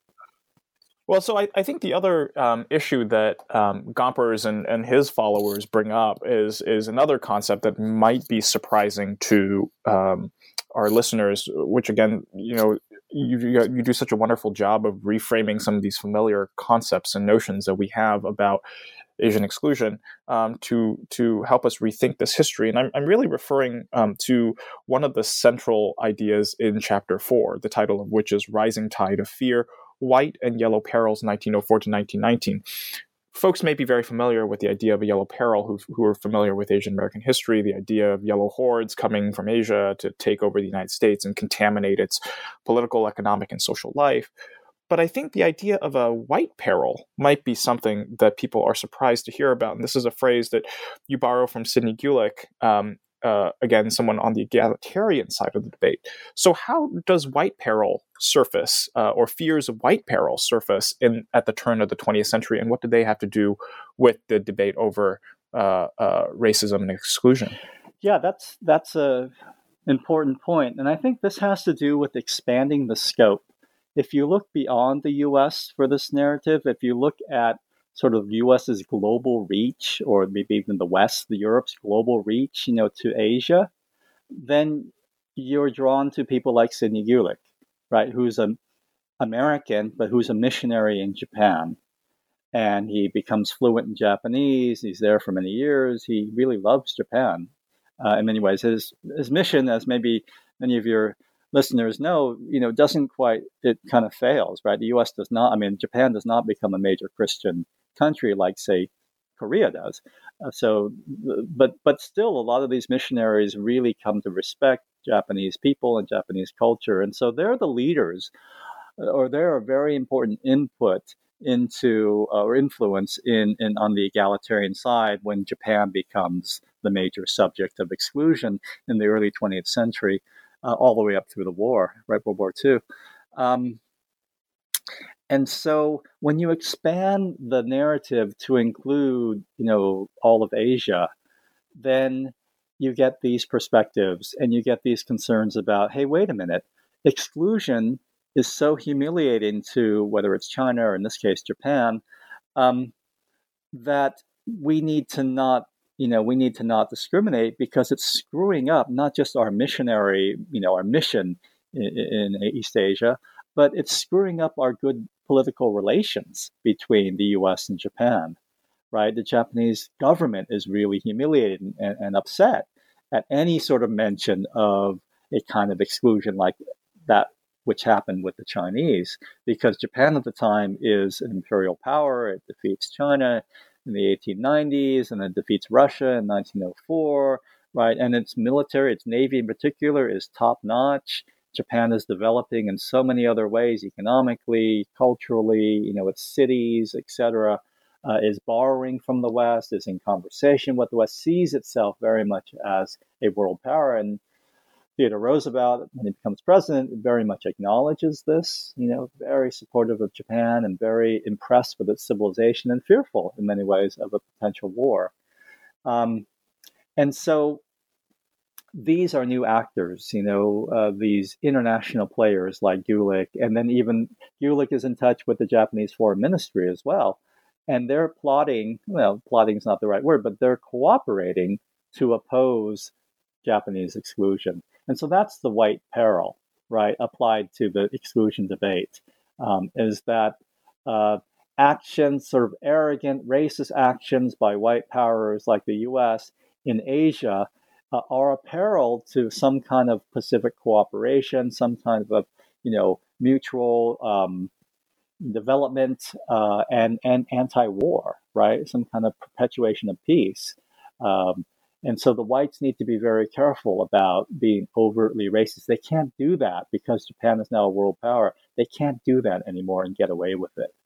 Well, so I, I think the other um, issue that um, Gompers and, and his followers bring up is is another concept that might be surprising to um, our listeners, which again, you know, you, you do such a wonderful job of reframing some of these familiar concepts and notions that we have about Asian exclusion um, to to help us rethink this history. And I'm, I'm really referring um, to one of the central ideas in chapter four, the title of which is Rising Tide of Fear, White and Yellow Perils, nineteen oh four to nineteen nineteen. Folks may be very familiar with the idea of a yellow peril who, who are familiar with Asian American history, the idea of yellow hordes coming from Asia to take over the United States and contaminate its political, economic, and social life. But I think the idea of a white peril might be something that people are surprised to hear about. And this is a phrase that you borrow from Sidney Gulick, um, uh, again, someone on the egalitarian side of the debate. So how does white peril surface, uh, or fears of white peril surface in at the turn of the twentieth century? And what do they have to do with the debate over uh, uh, racism and exclusion? Yeah, that's that's a important point. And I think this has to do with expanding the scope. If you look beyond the U S for this narrative, if you look at sort of U S's global reach, or maybe even the West, the Europe's global reach, you know, to Asia, then you're drawn to people like Sidney Gulick, right, who's an American, but who's a missionary in Japan. And he becomes fluent in Japanese. He's there for many years. He really loves Japan uh, in many ways. His, his mission, as maybe many of your listeners know, you know, doesn't quite, it kind of fails, right? The U S does not, I mean, Japan does not become a major Christian country like, say, Korea does. Uh, so, but but still, a lot of these missionaries really come to respect Japanese people and Japanese culture. And so they're the leaders, or they're a very important input into uh, or influence in, in on the egalitarian side when Japan becomes the major subject of exclusion in the early twentieth century. Uh, all the way up through the war, right, World War Two. Um, and so when you expand the narrative to include, you know, all of Asia, then you get these perspectives and you get these concerns about, hey, wait a minute, exclusion is so humiliating to whether it's China or in this case Japan, um, that we need to not you know, we need to not discriminate because it's screwing up not just our missionary, you know, our mission in, in East Asia, but it's screwing up our good political relations between the U S and Japan, right? The Japanese government is really humiliated and, and upset at any sort of mention of a kind of exclusion like that which happened with the Chinese, because Japan at the time is an imperial power. It defeats China in the eighteen nineties, and then defeats Russia in nineteen oh four, right? And its military, its navy in particular, is top notch. Japan is developing in so many other ways, economically, culturally, you know, its cities, et cetera, uh, is borrowing from the West, is in conversation with the West, sees itself very much as a world power. And Theodore Roosevelt, when he becomes president, very much acknowledges this, you know, very supportive of Japan and very impressed with its civilization and fearful in many ways of a potential war. Um, and so these are new actors, you know, uh, these international players like Gulick, and then even Gulick is in touch with the Japanese Foreign Ministry as well. And they're plotting, well, plotting is not the right word, but they're cooperating to oppose Japanese exclusion. And so that's the white peril, right, applied to the exclusion debate, um, is that uh, actions, sort of arrogant, racist actions by white powers like the U S in Asia uh, are a peril to some kind of Pacific cooperation, some kind of, you know, mutual um, development uh, and, and anti-war, right, some kind of perpetuation of peace. Um, And so the whites need to be very careful about being overtly racist. They can't do that because Japan is now a world power. They can't do that anymore and get away with it.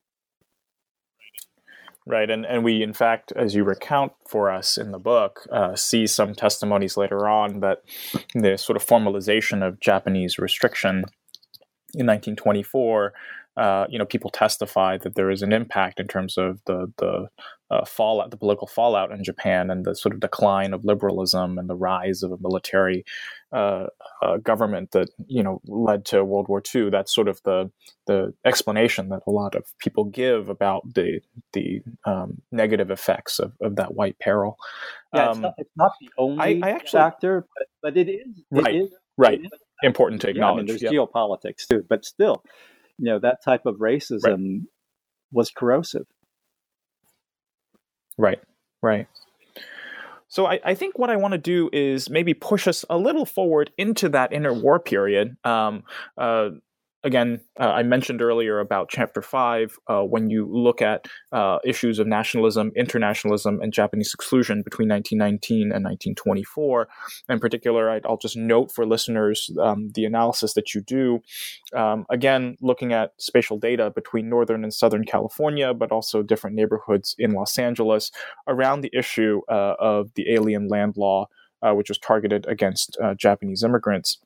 Right. And, and we, in fact, as you recount for us in the book, uh, see some testimonies later on that the sort of formalization of Japanese restriction in nineteen twenty-four, uh, you know, people testify that there is an impact in terms of the the uh, fallout, the political fallout in Japan, and the sort of decline of liberalism and the rise of a military uh, uh, government that, you know, led to World War Two. That's sort of the the explanation that a lot of people give about the the um, negative effects of, of that white peril. Yeah, Um, it's, not, it's not the only I, I actually, factor, but, but it is. It right, is, right. it is Important to yeah, I mean, acknowledge. there's Yep. geopolitics too, but still, you know, that type of racism right. was corrosive. Right, right. So I, I think what I want to do is maybe push us a little forward into that interwar period. Um, uh, Again, uh, I mentioned earlier about Chapter five, uh, when you look at uh, issues of nationalism, internationalism, and Japanese exclusion between nineteen nineteen and nineteen twenty-four. In particular, I'd, I'll just note for listeners um, the analysis that you do. Um, again, looking at spatial data between Northern and Southern California, but also different neighborhoods in Los Angeles around the issue uh, of the alien land law, uh, which was targeted against uh, Japanese immigrants.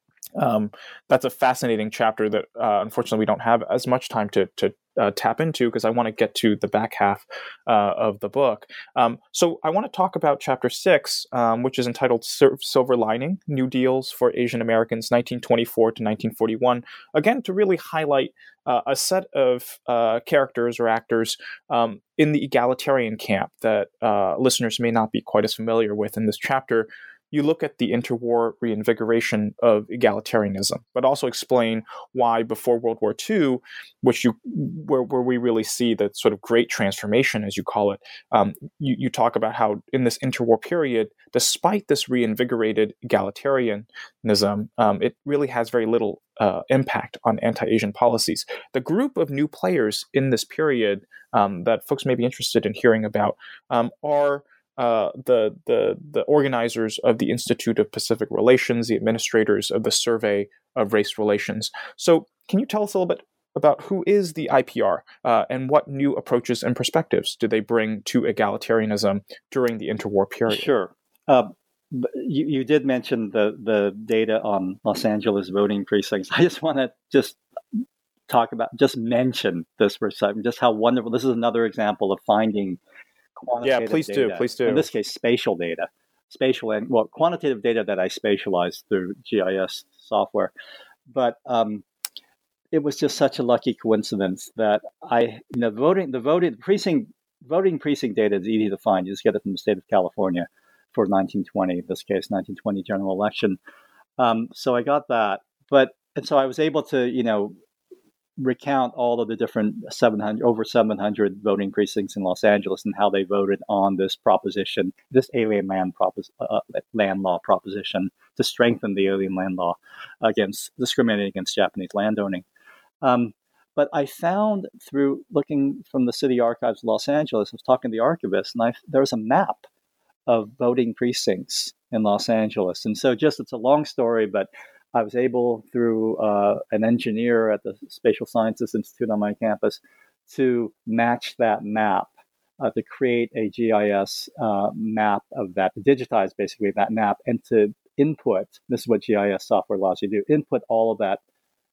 Um, that's a fascinating chapter that uh, unfortunately we don't have as much time to, to uh, tap into, because I want to get to the back half uh, of the book. Um, so I want to talk about chapter six, um, which is entitled Silver Lining, New Deals for Asian Americans, nineteen twenty-four to nineteen forty-one. Again, to really highlight uh, a set of uh, characters or actors um, in the egalitarian camp that uh, listeners may not be quite as familiar with in this chapter. You look at the interwar reinvigoration of egalitarianism, but also explain why before World War Two, which you where, where we really see the sort of great transformation, as you call it, um, you, you talk about how in this interwar period, despite this reinvigorated egalitarianism, um, it really has very little uh, impact on anti-Asian policies. The group of new players in this period um, that folks may be interested in hearing about um, are Uh, the the the organizers of the Institute of Pacific Relations, the administrators of the Survey of Race Relations. So, can you tell us a little bit about who is the I P R uh, and what new approaches and perspectives do they bring to egalitarianism during the interwar period? Sure. Uh, you, you did mention the the data on Los Angeles voting precincts. I just want to just talk about, just mention this for a second, just how wonderful. This is another example of finding Yeah, please data. do. Please do. In this case, spatial data, spatial and well, quantitative data that I spatialized through G I S software. But um, it was just such a lucky coincidence that I, you know, voting the voting precinct voting precinct data is easy to find. You just get it from the state of California for nineteen twenty. In this case, nineteen twenty general election. Um, so I got that, but and so I was able to, you know, recount all of the different seven hundred over seven hundred voting precincts in Los Angeles and how they voted on this proposition, this alien land propos- uh, land law proposition to strengthen the alien land law against discriminating against Japanese landowning. Um, but I found through looking from the city archives of Los Angeles, I was talking to the archivist, and I, there was a map of voting precincts in Los Angeles. And so just, it's a long story, but I was able, through uh, an engineer at the Spatial Sciences Institute on my campus, to match that map, uh, to create a G I S uh, map of that, to digitize basically that map, and to input, this is what G I S software allows you to do, input all of that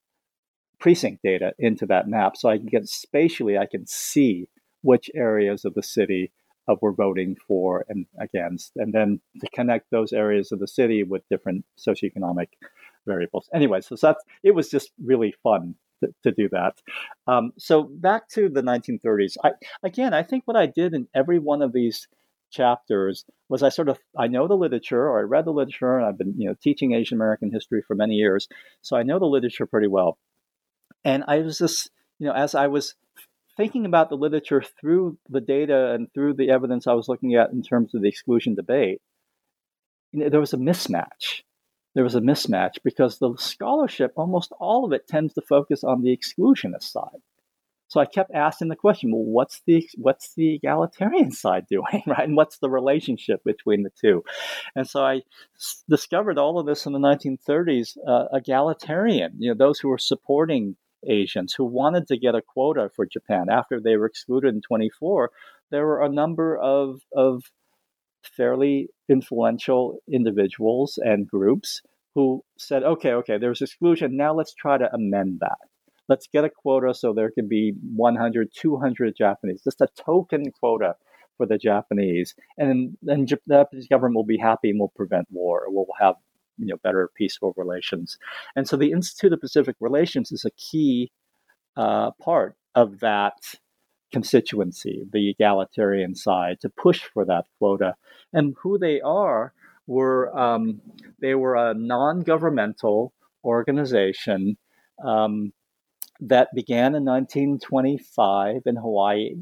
precinct data into that map. So I can get spatially, I can see which areas of the city uh, we're voting for and against, and then to connect those areas of the city with different socioeconomic variables. Anyway, so that's, it was just really fun to, to do that. Um, so back to the nineteen thirties. I, again, I think what I did in every one of these chapters was I sort of, I know the literature, or I read the literature, and I've been, you know, teaching Asian American history for many years, so I know the literature pretty well. And I was just, you know, as I was thinking about the literature through the data and through the evidence I was looking at in terms of the exclusion debate, you know, there was a mismatch. There was a mismatch because the scholarship, almost all of it, tends to focus on the exclusionist side. So I kept asking the question, well, what's the what's the egalitarian side doing, right? And what's the relationship between the two? And so I s- discovered all of this in the nineteen thirties, uh, egalitarian, you know, those who were supporting Asians, who wanted to get a quota for Japan after they were excluded in twenty-four. There were a number of, of fairly influential individuals and groups who said, okay, okay, there's exclusion. Now let's try to amend that. Let's get a quota so there can be one hundred, two hundred Japanese, just a token quota for the Japanese. And then the Japanese government will be happy and will prevent war. We'll have you know, better peaceful relations. And so the Institute of Pacific Relations is a key uh, part of that constituency, the egalitarian side, to push for that quota. And who they are were, um, they were a non-governmental organization um, that began in nineteen twenty-five in Hawaii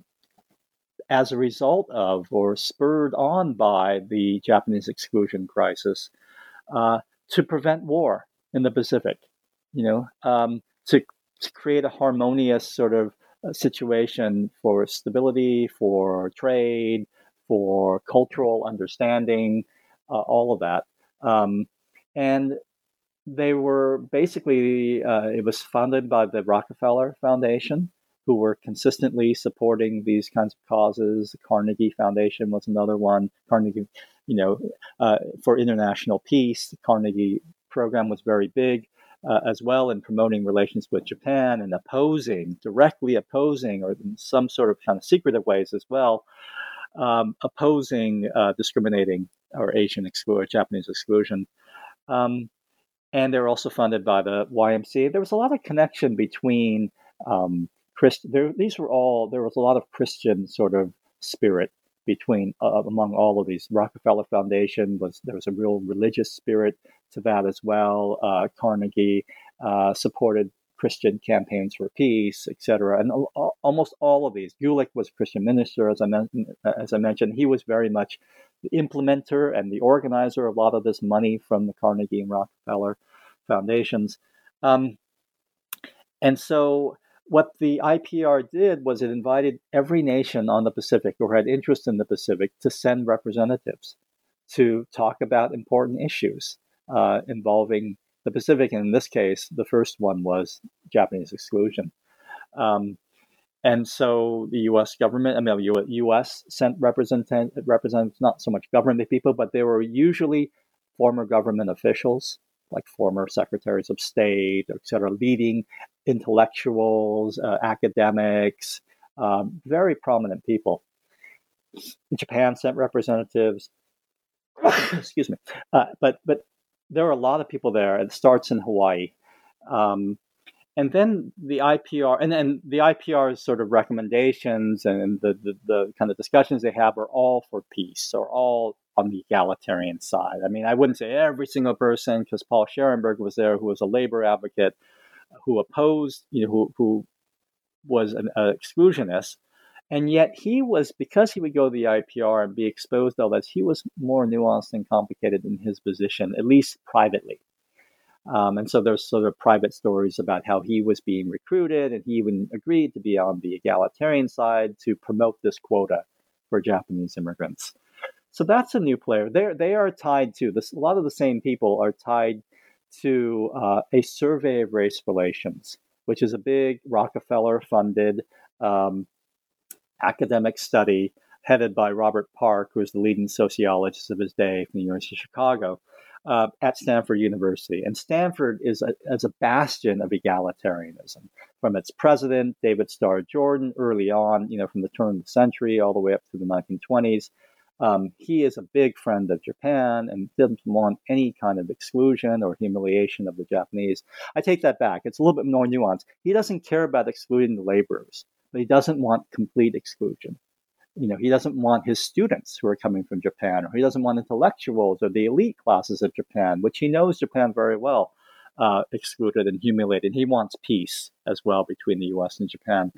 as a result of or spurred on by the Japanese exclusion crisis uh, to prevent war in the Pacific, you know, um, to, to create a harmonious sort of situation for stability, for trade, for cultural understanding, uh, all of that. Um, and they were basically, uh, it was funded by the Rockefeller Foundation, who were consistently supporting these kinds of causes. The Carnegie Foundation was another one. Carnegie, you know, uh, for international peace, the Carnegie program was very big uh, as well in promoting relations with Japan and opposing, directly opposing, or in some sort of kind of secretive ways as well, um, opposing uh, discriminating or Asian exclusion, or Japanese exclusion. Um, and they were also funded by the Y M C A. There was a lot of connection between um, Christ. There, these were all. There was a lot of Christian sort of spirit between uh, among all of these. Rockefeller Foundation was there was a real religious spirit to that as well. Uh, Carnegie uh, supported Christian campaigns for peace, et cetera. And al- almost all of these. Gulick was a Christian minister, as I mentioned. As I mentioned, he was very much the implementer and the organizer of a lot of this money from the Carnegie and Rockefeller foundations. Um, and so what the I P R did was it invited every nation on the Pacific or had interest in the Pacific to send representatives to talk about important issues uh, involving the Pacific. And in this case, the first one was Japanese exclusion. Um, And so the U S government, I mean, the U S sent represent- representatives, not so much government people, but they were usually former government officials, like former secretaries of state, et cetera, leading intellectuals, uh, academics, um, very prominent people. Japan sent representatives. Excuse me. Uh, but, but there are a lot of people there. It starts in Hawaii. Um, And then the I P R, and then the I P R's sort of recommendations and the, the, the kind of discussions they have are all for peace, or all on the egalitarian side. I mean, I wouldn't say every single person, because Paul Scherenberg was there, who was a labor advocate, who opposed, you know, who, who was an uh, exclusionist. And yet he was, because he would go to the I P R and be exposed to all this, he was more nuanced and complicated in his position, at least privately. Um, and so there's sort of private stories about how he was being recruited, and he even agreed to be on the egalitarian side to promote this quota for Japanese immigrants. So that's a new player. They they are tied to this. A lot of the same people are tied to uh, a survey of race relations, which is a big Rockefeller-funded um, academic study headed by Robert Park, who was the leading sociologist of his day from the University of Chicago. Uh, at Stanford University. And Stanford is a, as a bastion of egalitarianism. From its president, David Starr Jordan, early on, you know, from the turn of the century all the way up to the nineteen twenties, um, he is a big friend of Japan and doesn't want any kind of exclusion or humiliation of the Japanese. I take that back. It's a little bit more nuanced. He doesn't care about excluding the laborers, but he doesn't want complete exclusion. You know, he doesn't want his students who are coming from Japan, or he doesn't want intellectuals or the elite classes of Japan, which he knows Japan very well, uh, excluded and humiliated. He wants peace as well between the U S and Japan.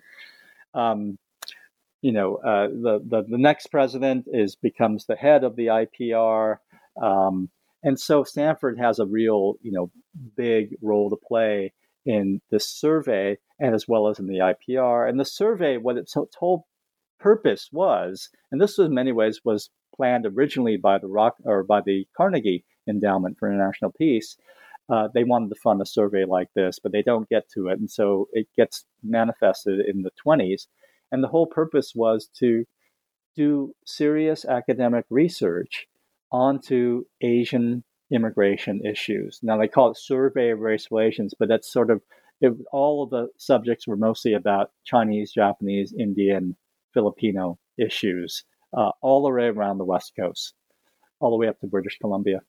Um, you know, uh, the, the the next president is becomes the head of the I P R, um, and so Stanford has a real, you know, big role to play in this survey, and as well as in the I P R. And the survey, what it told purpose was, and this in many ways was planned originally by the Rock or by the Carnegie Endowment for International Peace. Uh, they wanted to fund a survey like this, but they don't get to it, and so it gets manifested in the twenties. And the whole purpose was to do serious academic research onto Asian immigration issues. Now, they call it Survey of Race Relations, but that's sort of, it, all of the subjects were mostly about Chinese, Japanese, Indian, Filipino issues, uh, all the way around the West Coast, all the way up to British Columbia.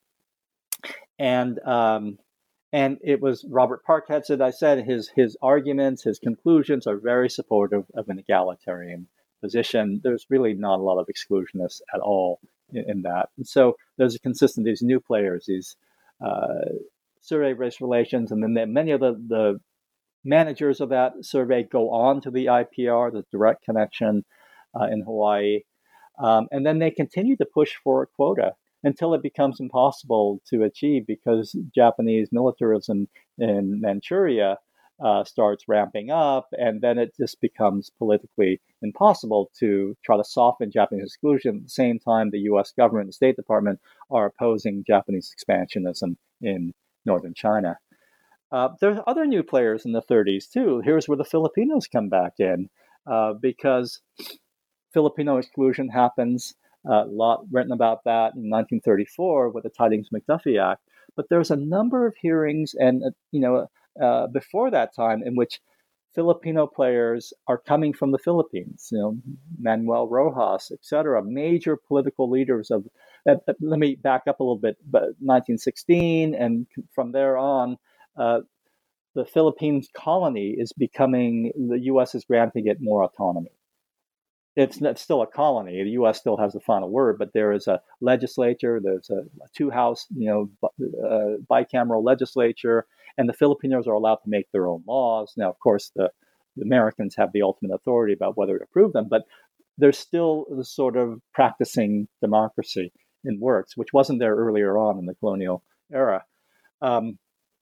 And um, and it was Robert Parkhead, as I said, his his arguments, his conclusions are very supportive of an egalitarian position. There's really not a lot of exclusionists at all in, in that. And so there's a consistent, these new players, these uh, survey of race relations, and then many of the, the managers of that survey go on to the I P R, the direct connection uh, in Hawaii. Um, and then they continue to push for a quota until it becomes impossible to achieve because Japanese militarism in Manchuria uh, starts ramping up, and then it just becomes politically impossible to try to soften Japanese exclusion. At the same time, the U S government and the State Department are opposing Japanese expansionism in northern China. Uh, there's other new players in the thirties, too. Here's where the Filipinos come back in, uh, because Filipino exclusion happens. Uh, a lot written about that in nineteen thirty-four with the Tydings-McDuffie Act. But there's a number of hearings, and uh, you know, uh, before that time, in which Filipino players are coming from the Philippines. You know, Manuel Rojas, et cetera, major political leaders of. Uh, let me back up a little bit. But nineteen sixteen, and from there on, uh, the Philippines colony is becoming. The U S is granting it more autonomy. It's, it's still a colony. The U S still has the final word, but there is a legislature. There's a, a two-house, you know, uh, bicameral legislature, and the Filipinos are allowed to make their own laws. Now, of course, the, the Americans have the ultimate authority about whether to approve them, but there's still the sort of practicing democracy in works, which wasn't there earlier on in the colonial era. Um,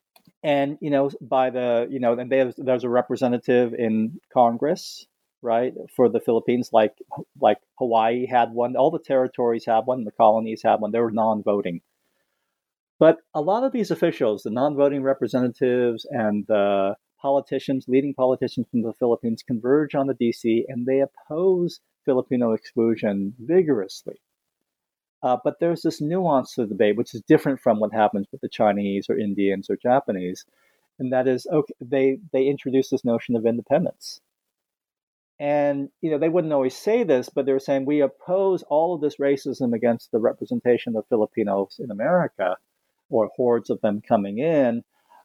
and you know, by the you know, and there's there's a representative in Congress, right, for the Philippines, like like Hawaii had one, all the territories had one, the colonies had one. They were non-voting. But a lot of these officials, the non-voting representatives and the politicians, leading politicians from the Philippines, converge on the D C and they oppose Filipino exclusion vigorously. Uh, but there's this nuance to the debate, which is different from what happens with the Chinese or Indians or Japanese, and that is, okay, they they introduce this notion of independence. And, you know, they wouldn't always say this, but they were saying, we oppose all of this racism against the representation of Filipinos in America, or hordes of them coming in.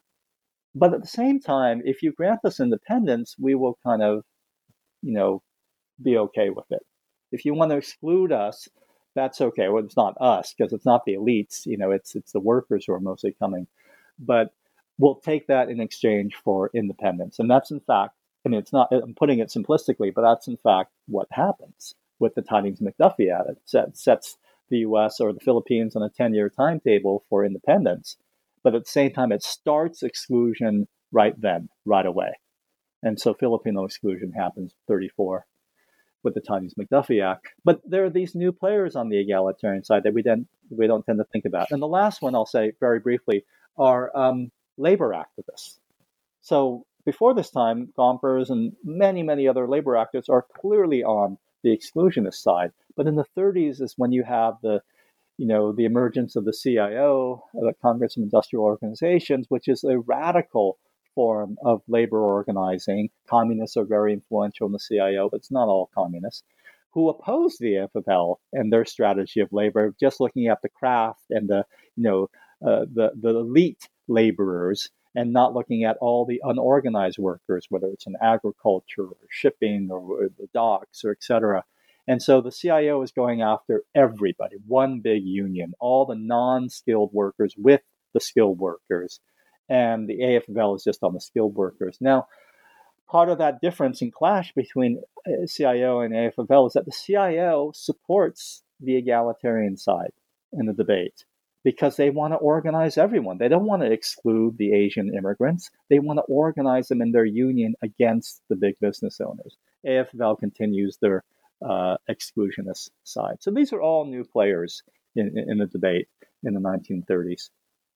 But at the same time, if you grant us independence, we will kind of, you know, be okay with it. If you want to exclude us, that's okay. Well, it's not us, because it's not the elites, you know, it's it's the workers who are mostly coming. But we'll take that in exchange for independence. And that's, in fact, I mean, it's not, I'm putting it simplistically, but that's in fact what happens with the Tydings-McDuffie Act. It set, sets the U S or the Philippines on a ten-year timetable for independence, but at the same time, it starts exclusion right then, right away. And so Filipino exclusion happens thirty-four with the Tydings-McDuffie Act. But there are these new players on the egalitarian side that we then we don't tend to think about. And the last one I'll say very briefly are um, labor activists. So before this time, Gompers and many, many other labor activists are clearly on the exclusionist side. But in the thirties is when you have the, you know, the emergence of the C I O, the Congress of Industrial Organizations, which is a radical form of labor organizing. Communists are very influential in the C I O, but it's not all communists, who oppose the A F L and their strategy of labor, just looking at the craft and the, you know, uh, the the elite laborers, and not looking at all the unorganized workers, whether it's in agriculture or shipping or, or the docks or et cetera. And so the C I O is going after everybody, one big union, all the non-skilled workers with the skilled workers. And the A F L is just on the skilled workers. Now, part of that difference and clash between C I O and A F L is that the C I O supports the egalitarian side in the debate because they want to organize everyone. They don't want to exclude the Asian immigrants. They want to organize them in their union against the big business owners. A F L continues their uh, exclusionist side. So these are all new players in, in the debate in the nineteen thirties.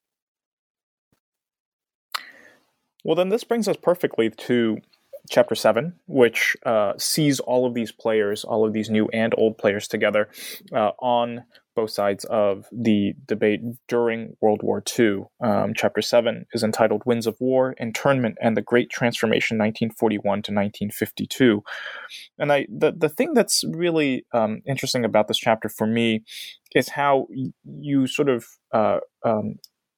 Well, then this brings us perfectly to Chapter seven, which uh, sees all of these players, all of these new and old players together uh, on both sides of the debate during World War Two. Um, chapter seven is entitled Winds of War, Internment, and the Great Transformation, nineteen forty-one to nineteen fifty-two. And I the, the thing that's really um, interesting about this chapter for me is how y- you sort of uh, um,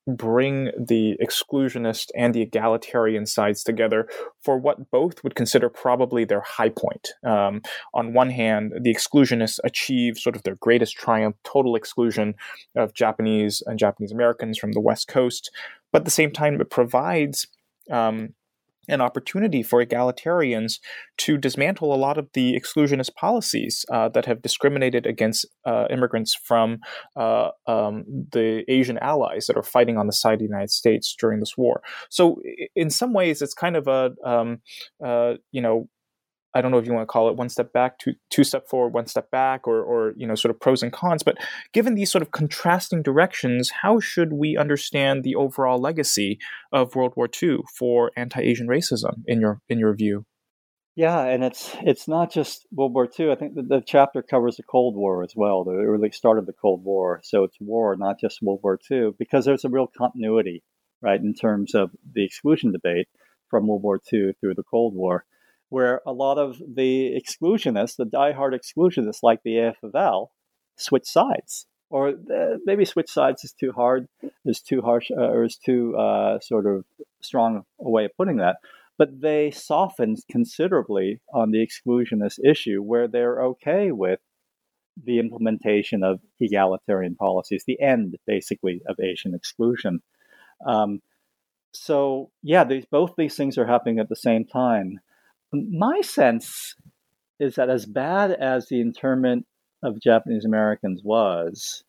bring the exclusionist and the egalitarian sides together for what both would consider probably their high point. Um, on one hand, the exclusionists achieve sort of their greatest triumph, total exclusion of Japanese and Japanese Americans from the West Coast, but at the same time, it provides um, an opportunity for egalitarians to dismantle a lot of the exclusionist policies uh, that have discriminated against uh, immigrants from uh, um, the Asian allies that are fighting on the side of the United States during this war. So in some ways, it's kind of a, um, uh, you know, I don't know if you want to call it one step back, two, two step forward, one step back, or, or, you know, sort of pros and cons. But given these sort of contrasting directions, how should we understand the overall legacy of World War Two for anti-Asian racism in your in your view? Yeah, and it's it's not just World War Two. I think the, the chapter covers the Cold War as well, the early start of the Cold War. So it's war, not just World War Two, because there's a real continuity, right, in terms of the exclusion debate from World War Two through the Cold War, where a lot of the exclusionists, the diehard exclusionists like the A F of L, switch sides. Or uh, maybe switch sides is too hard, is too harsh, uh, or is too uh, sort of strong a way of putting that. But they softened considerably on the exclusionist issue, where they're okay with the implementation of egalitarian policies, the end, basically, of Asian exclusion. Um, so, yeah, these, both these things are happening at the same time. My sense is that as bad as the internment of Japanese Americans was,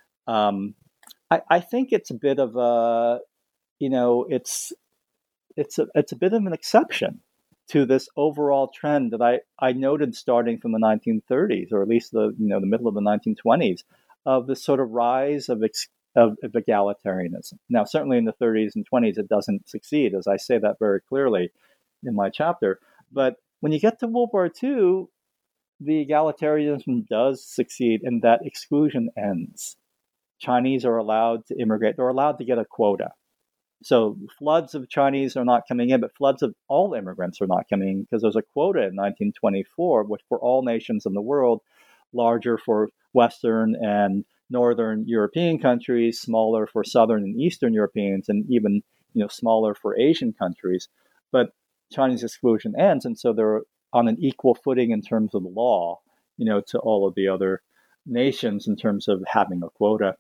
um, I, I think it's a bit of a, you know, it's it's a it's a bit of an exception to this overall trend that I, I noted starting from the nineteen thirties, or at least the you know the middle of the nineteen twenties, of this sort of rise of ex, of, of egalitarianism. Now, certainly in the thirties and twenties, it doesn't succeed, as I say that very clearly in my chapter. But when you get to World War Two, the egalitarianism does succeed, and that exclusion ends. Chinese are allowed to immigrate; they're allowed to get a quota. So floods of Chinese are not coming in, but floods of all immigrants are not coming in because there's a quota in nineteen twenty-four, which for all nations in the world, larger for Western and Northern European countries, smaller for Southern and Eastern Europeans, and even you know smaller for Asian countries. But Chinese exclusion ends, and so they're on an equal footing in terms of the law, you know, to all of the other nations in terms of having a quota.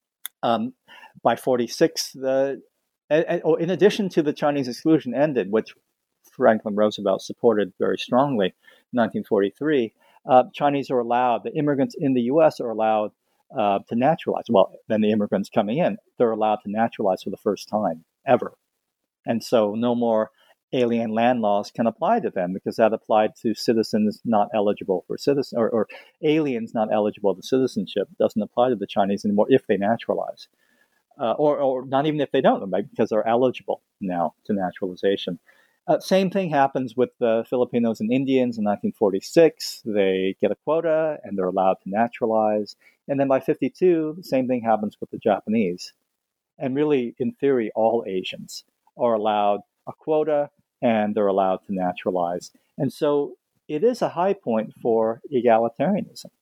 Um, by forty-six, the And, and, oh, in addition to the Chinese exclusion ended, which Franklin Roosevelt supported very strongly in nineteen forty-three, uh, Chinese are allowed, the immigrants in the U S are allowed uh, to naturalize. Well, then the immigrants coming in, they're allowed to naturalize for the first time ever. And so no more alien land laws can apply to them because that applied to citizens not eligible for citizen or, or aliens not eligible to citizenship. It doesn't apply to the Chinese anymore if they naturalize. Uh, or, or not even if they don't, right? Because they're eligible now to naturalization. Uh, same thing happens with the Filipinos and Indians in nineteen forty-six. They get a quota and they're allowed to naturalize. And then by fifty-two, the same thing happens with the Japanese. And really, in theory, all Asians are allowed a quota and they're allowed to naturalize. And so it is a high point for egalitarianism.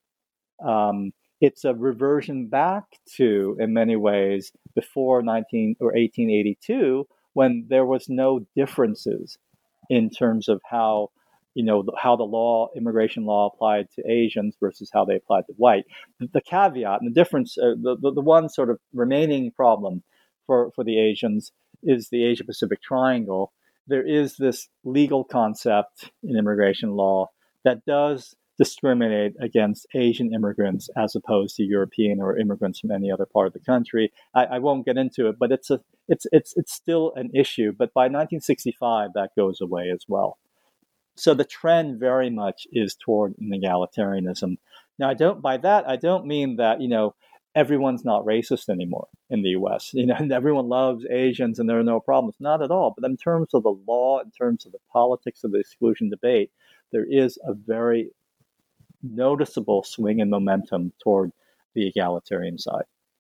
Um, It's a reversion back to, in many ways, before nineteen or eighteen eighty-two, when there was no differences in terms of how, you know, how the law, immigration law applied to Asians versus how they applied to white. The, the caveat and the difference, uh, the, the the one sort of remaining problem for for the Asians is the Asia Pacific Triangle. There is this legal concept in immigration law that does discriminate against Asian immigrants as opposed to European or immigrants from any other part of the country. I, I won't get into it, but it's a it's it's it's still an issue. But by nineteen sixty-five, that goes away as well. So the trend very much is toward an egalitarianism. Now, I don't by that I don't mean that you know everyone's not racist anymore in the U S. You know, and everyone loves Asians and there are no problems. Not at all. But in terms of the law, in terms of the politics of the exclusion debate, there is a very noticeable swing in momentum toward the egalitarian side.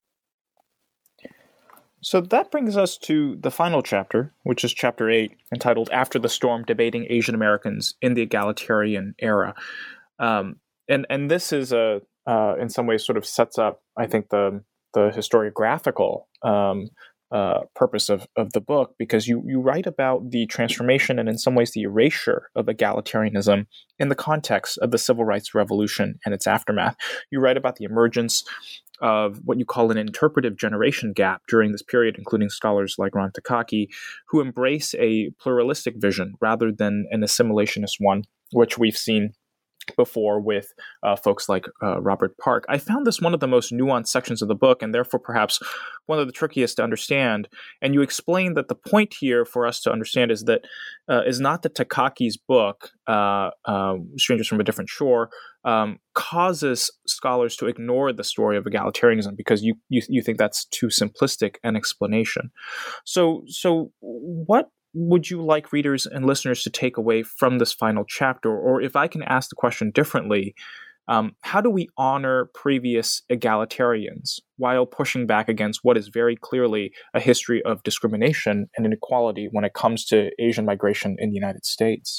So that brings us to the final chapter, which is chapter eight, entitled After the Storm, Debating Asian Americans in the Egalitarian Era. Um, and, and this is, a, uh, in some ways, sort of sets up, I think, the, the historiographical um, uh, purpose of, of the book, because you, you write about the transformation and, in some ways, the erasure of egalitarianism in the context of the Civil Rights Revolution and its aftermath. You write about the emergence of what you call an interpretive generation gap during this period, including scholars like Ron Takaki, who embrace a pluralistic vision rather than an assimilationist one, which we've seen before with uh, folks like uh, Robert Park. I found this one of the most nuanced sections of the book, and therefore perhaps one of the trickiest to understand. And you explain that the point here for us to understand is that uh, is not that Takaki's book, uh, uh, Strangers from a Different Shore, um, causes scholars to ignore the story of egalitarianism, because you, you you think that's too simplistic an explanation. So so what would you like readers and listeners to take away from this final chapter? Or if I can ask the question differently, um, how do we honor previous egalitarians while pushing back against what is very clearly a history of discrimination and inequality when it comes to Asian migration in the United States?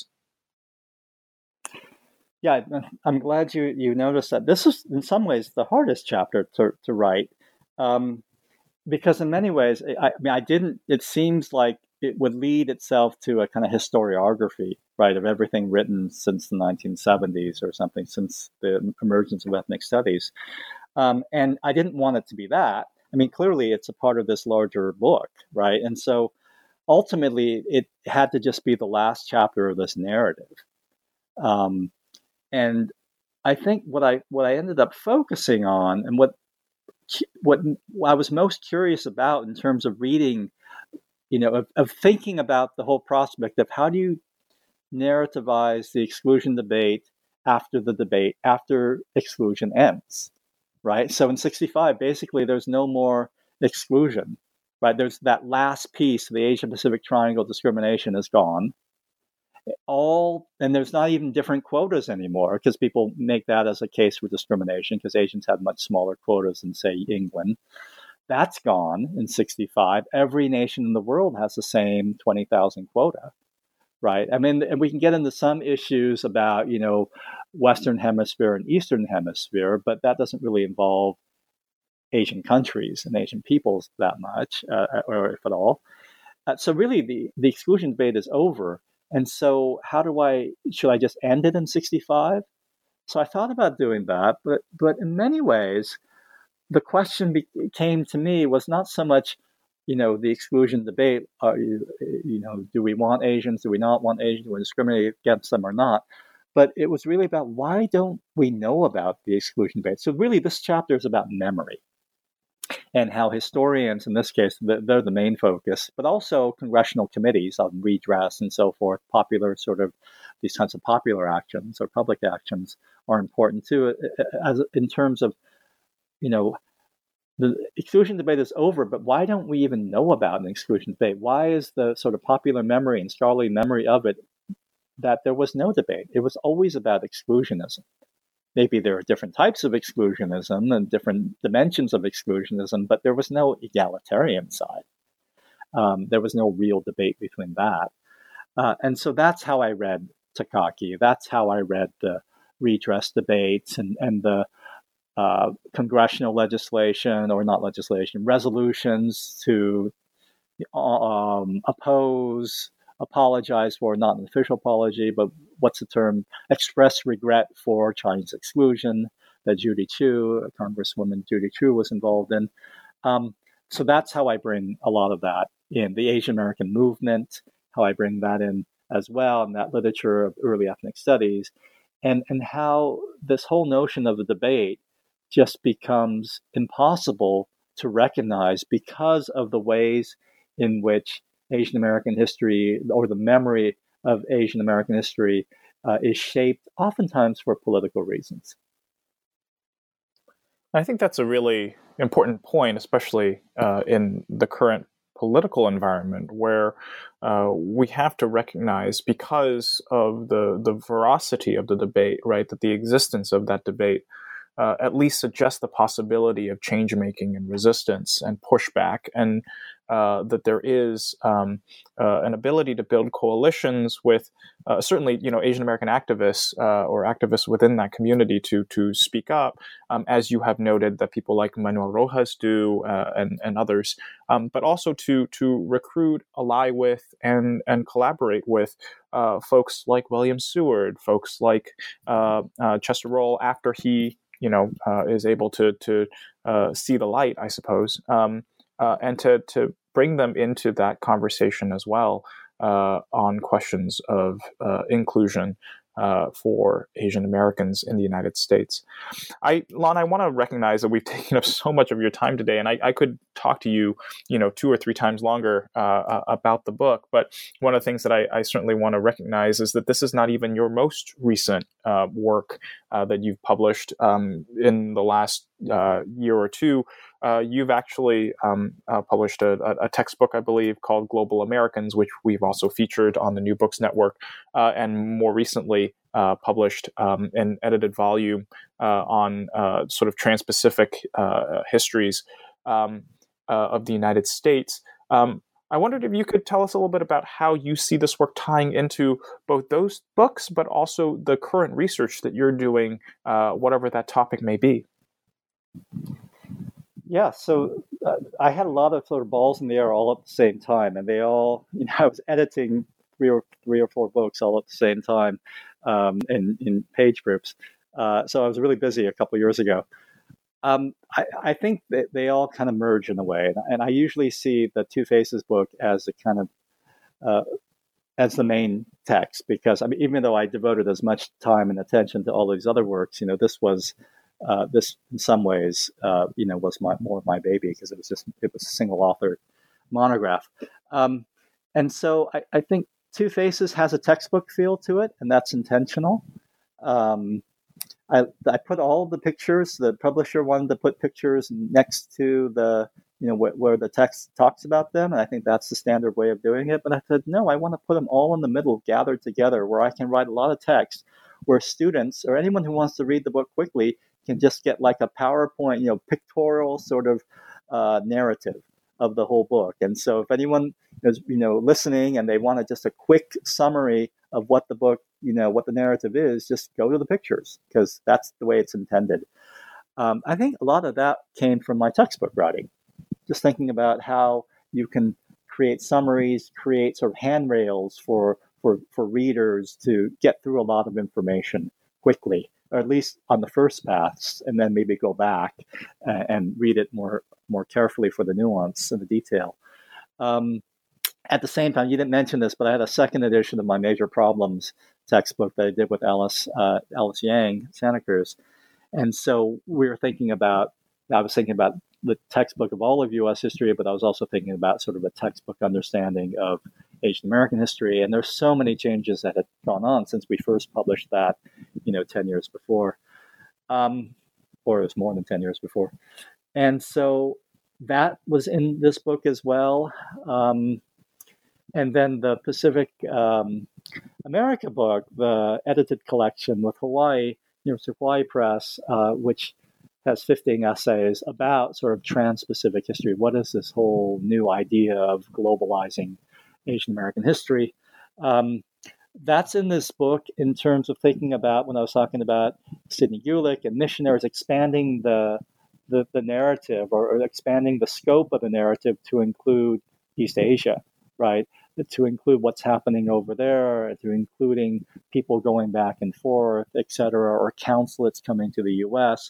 Yeah, I'm glad you, you noticed that. This is, in some ways, the hardest chapter to, to write, um, because in many ways, I, I mean, I didn't, it seems like it would lead itself to a kind of historiography, right, of everything written since the nineteen seventies or something, since the emergence of ethnic studies. Um, and I didn't want it to be that. I mean, clearly it's a part of this larger book, right? And so ultimately it had to just be the last chapter of this narrative. Um, and I think what I what I ended up focusing on, and what what I was most curious about in terms of reading, you know, of, of thinking about the whole prospect of how do you narrativize the exclusion debate after the debate, after exclusion ends, right? So in sixty-five, basically, there's no more exclusion, right? There's that last piece, the Asia-Pacific Triangle discrimination is gone. All, and there's not even different quotas anymore, because people make that as a case for discrimination, because Asians have much smaller quotas than, say, England. That's gone in sixty-five. Every nation in the world has the same twenty thousand quota, right? I mean, and we can get into some issues about, you know, Western Hemisphere and Eastern Hemisphere, but that doesn't really involve Asian countries and Asian peoples that much, uh, or if at all. Uh, so really, the, the exclusion debate is over. And so how do I, should I just end it in sixty-five? So I thought about doing that, but but in many ways, the question be- came to me was not so much, you know, the exclusion debate. Are you, you know, do we want Asians? Do we not want Asians? Do we discriminate against them or not? But it was really about, why don't we know about the exclusion debate? So really, this chapter is about memory and how historians, in this case, they're the main focus, but also congressional committees on redress and so forth, popular sort of, these kinds of popular actions or public actions are important too, as in terms of, you know, the exclusion debate is over, but why don't we even know about an exclusion debate? Why is the sort of popular memory and scholarly memory of it that there was no debate? It was always about exclusionism. Maybe there are different types of exclusionism and different dimensions of exclusionism, but there was no egalitarian side. Um, there was no real debate between that. Uh, and so that's how I read Takaki. That's how I read the redress debates and, and the uh, congressional legislation, or not legislation, resolutions to um, oppose, apologize for, not an official apology, but what's the term, express regret for Chinese exclusion that Judy Chu, Congresswoman Judy Chu, was involved in. Um, so that's how I bring a lot of that in. The Asian American movement, how I bring that in as well, in that literature of early ethnic studies, and, and how this whole notion of the debate just becomes impossible to recognize because of the ways in which Asian American history, or the memory of Asian American history, uh, is shaped oftentimes for political reasons. I think that's a really important point, especially uh, in the current political environment, where uh, we have to recognize, because of the, the veracity of the debate, right, that the existence of that debate uh, at least suggest the possibility of change making and resistance and pushback, and uh, that there is um, uh, an ability to build coalitions with uh, certainly, you know, Asian American activists uh, or activists within that community to to speak up, um, as you have noted that people like Manuel Rojas do uh, and and others, um, but also to to recruit, ally with, and and collaborate with uh, folks like William Seward, folks like uh, uh, Chester Roll after he, you know, uh, is able to to uh, see the light, I suppose. Um, Uh, and to to bring them into that conversation as well uh, on questions of uh, inclusion uh, for Asian Americans in the United States. I, Lon, I want to recognize that we've taken up so much of your time today, and I, I could talk to you, you know, two or three times longer uh, about the book. But one of the things that I, I certainly want to recognize is that this is not even your most recent uh, work uh, that you've published um, in the last uh, year or two. Uh, you've actually um, uh, published a, a textbook, I believe, called Global Americans, which we've also featured on the New Books Network, uh, and more recently uh, published um, an edited volume uh, on uh, sort of trans-Pacific uh, histories um, uh, of the United States. Um, I wondered if you could tell us a little bit about how you see this work tying into both those books, but also the current research that you're doing, uh, whatever that topic may be. Yeah, so uh, I had a lot of sort of balls in the air all at the same time, and they all, you know, I was editing three or three or four books all at the same time um, in in page groups. Uh, so I was really busy a couple of years ago. Um, I, I think that they all kind of merge in a way, and, and I usually see the Two Faces book as a kind of uh, as the main text, because I mean, even though I devoted as much time and attention to all these other works, you know, this was. Uh, this, in some ways, uh, you know, was my, more of my baby, because it was just it was a single author monograph, um, and so I, I think Two Faces has a textbook feel to it, and that's intentional. Um, I, I put all the pictures. The publisher wanted to put pictures next to the, you know, wh- where the text talks about them, and I think that's the standard way of doing it. But I said, no, I want to put them all in the middle, gathered together, where I can write a lot of text, where students or anyone who wants to read the book quickly can just get like a PowerPoint, you know, pictorial sort of uh, narrative of the whole book. And so if anyone is, you know, listening and they want a, just a quick summary of what the book, you know, what the narrative is, just go to the pictures, because that's the way it's intended. Um, I think a lot of that came from my textbook writing, just thinking about how you can create summaries, create sort of handrails for, for, for readers to get through a lot of information quickly, or at least on the first pass, and then maybe go back uh, and read it more more carefully for the nuance and the detail. Um, at the same time, you didn't mention this, but I had a second edition of my Major Problems textbook that I did with Alice uh, Alice Yang, Santa Cruz. And so we were thinking about, I was thinking about the textbook of all of U S history, but I was also thinking about sort of a textbook understanding of Asian American history. And there's so many changes that had gone on since we first published that, you know, ten years before, um, or it was more than ten years before. And so that was in this book as well. Um, and then the Pacific um, America book, the edited collection with Hawaii, University of Hawaii Press, uh, which has fifteen essays about sort of trans-Pacific history. What is this whole new idea of globalizing Asian American history? Um, that's in this book in terms of thinking about, when I was talking about Sidney Gulick and missionaries, expanding the the, the narrative, or, or expanding the scope of the narrative to include East Asia, right? To include what's happening over there, to including people going back and forth, et cetera, or consulates coming to the U S,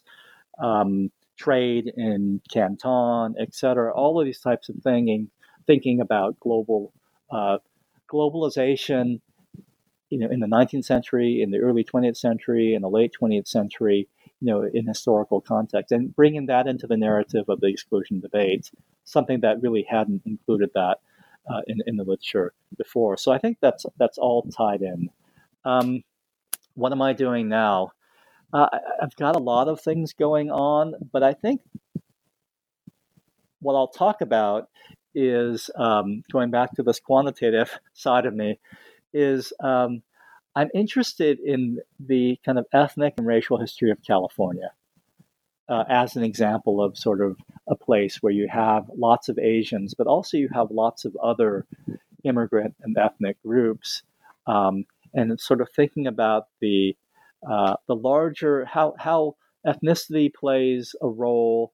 um, trade in Canton, et cetera. All of these types of thinking, thinking about global uh, globalization, you know, in the nineteenth century, in the early twentieth century, in the late twentieth century, you know, in historical context, and bringing that into the narrative of the exclusion debate, something that really hadn't included that uh, in, in the literature before. So I think that's that's all tied in. Um, what am I doing now? Uh, I've got a lot of things going on, but I think what I'll talk about is, um, going back to this quantitative side of me, is um, I'm interested in the kind of ethnic and racial history of California. uh, as an example of sort of a place where you have lots of Asians, but also you have lots of other immigrant and ethnic groups, um, and sort of thinking about the uh, the larger how how ethnicity plays a role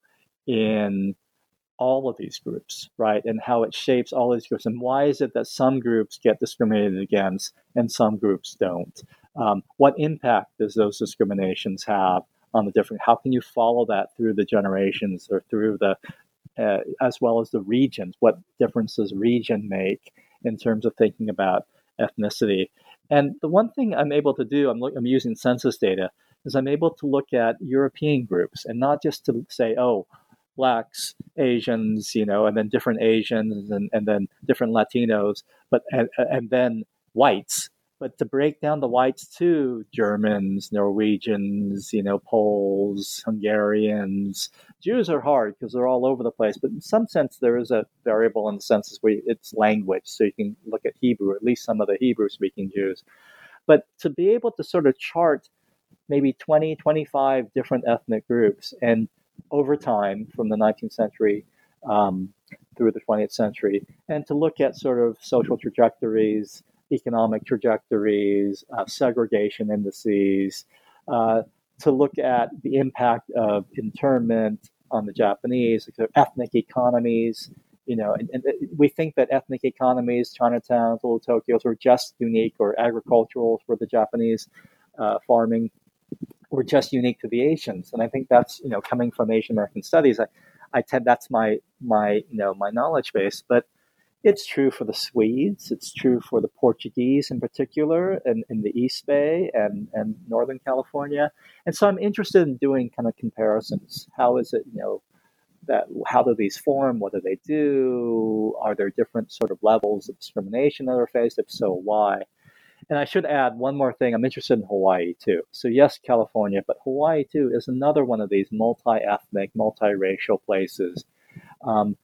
in all of these groups, right? And how it shapes all these groups. And why is it that some groups get discriminated against and some groups don't? Um, what impact does those discriminations have on the different? How can you follow that through the generations or through the, uh, as well as the regions? What difference does region make in terms of thinking about ethnicity? And the one thing I'm able to do, I'm, look, I'm using census data, is I'm able to look at European groups and not just to say, oh, Blacks, Asians, you know, and then different Asians and, and then different Latinos, but and, and then whites, but to break down the whites to Germans, Norwegians, you know, Poles, Hungarians. Jews are hard because they're all over the place, but in some sense there is a variable in the census where it's language, so you can look at Hebrew, at least some of the Hebrew-speaking Jews. But to be able to sort of chart maybe twenty, twenty-five different ethnic groups and over time from the nineteenth century um, through the twentieth century, and to look at sort of social trajectories, economic trajectories, uh, segregation indices, uh, to look at the impact of internment on the Japanese, ethnic economies. You know, and, and we think that ethnic economies, Chinatowns, Little Tokyos, are just unique, or agricultural for the Japanese uh, farming, were just unique to the Asians. And I think that's, you know, coming from Asian American studies, I, I tend, that's my, my, you know, my knowledge base, but it's true for the Swedes. It's true for the Portuguese in particular in, in the East Bay and, and Northern California. And so I'm interested in doing kind of comparisons. How is it, you know, that, how do these form? What do they do? Are there different sort of levels of discrimination that are faced? If so, why? And I should add one more thing. I'm interested in Hawaii, too. So, yes, California, but Hawaii, too, is another one of these multi-ethnic, multiracial places um,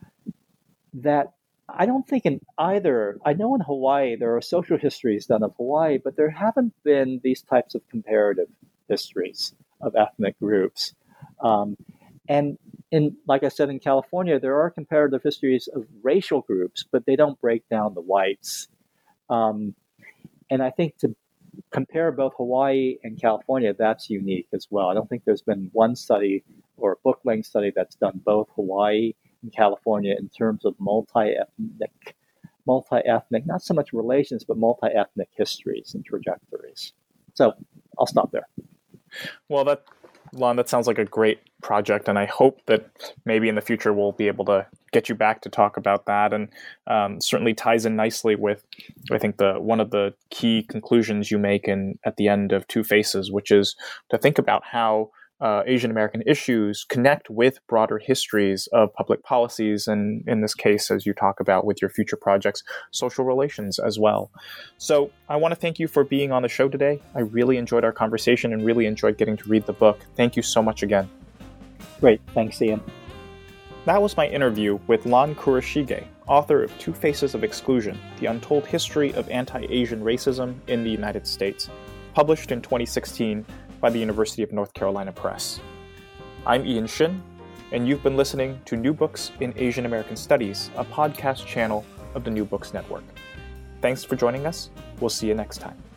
that I don't think in either. I know in Hawaii there are social histories done of Hawaii, but there haven't been these types of comparative histories of ethnic groups. Um, and in, like I said, in California, there are comparative histories of racial groups, but they don't break down the whites. Um, And I think to compare both Hawaii and California, that's unique as well. I don't think there's been one study or a book-length study that's done both Hawaii and California in terms of multi-ethnic, multi-ethnic, not so much relations, but multi-ethnic histories and trajectories. So I'll stop there. Well, that, Lon, that sounds like a great project, and I hope that maybe in the future we'll be able to get you back to talk about that, and um, certainly ties in nicely with, I think, the one of the key conclusions you make in at the end of Two Faces, which is to think about how uh, Asian American issues connect with broader histories of public policies, and in this case, as you talk about with your future projects, social relations as well. So I want to thank you for being on the show today. I really enjoyed our conversation and really enjoyed getting to read the book. Thank you so much again. Great. Thanks, Ian. That was my interview with Lon Kurashige, author of Two Faces of Exclusion, The Untold History of Anti-Asian Racism in the United States, published in twenty sixteen by the University of North Carolina Press. I'm Ian Shin, and you've been listening to New Books in Asian American Studies, a podcast channel of the New Books Network. Thanks for joining us. We'll see you next time.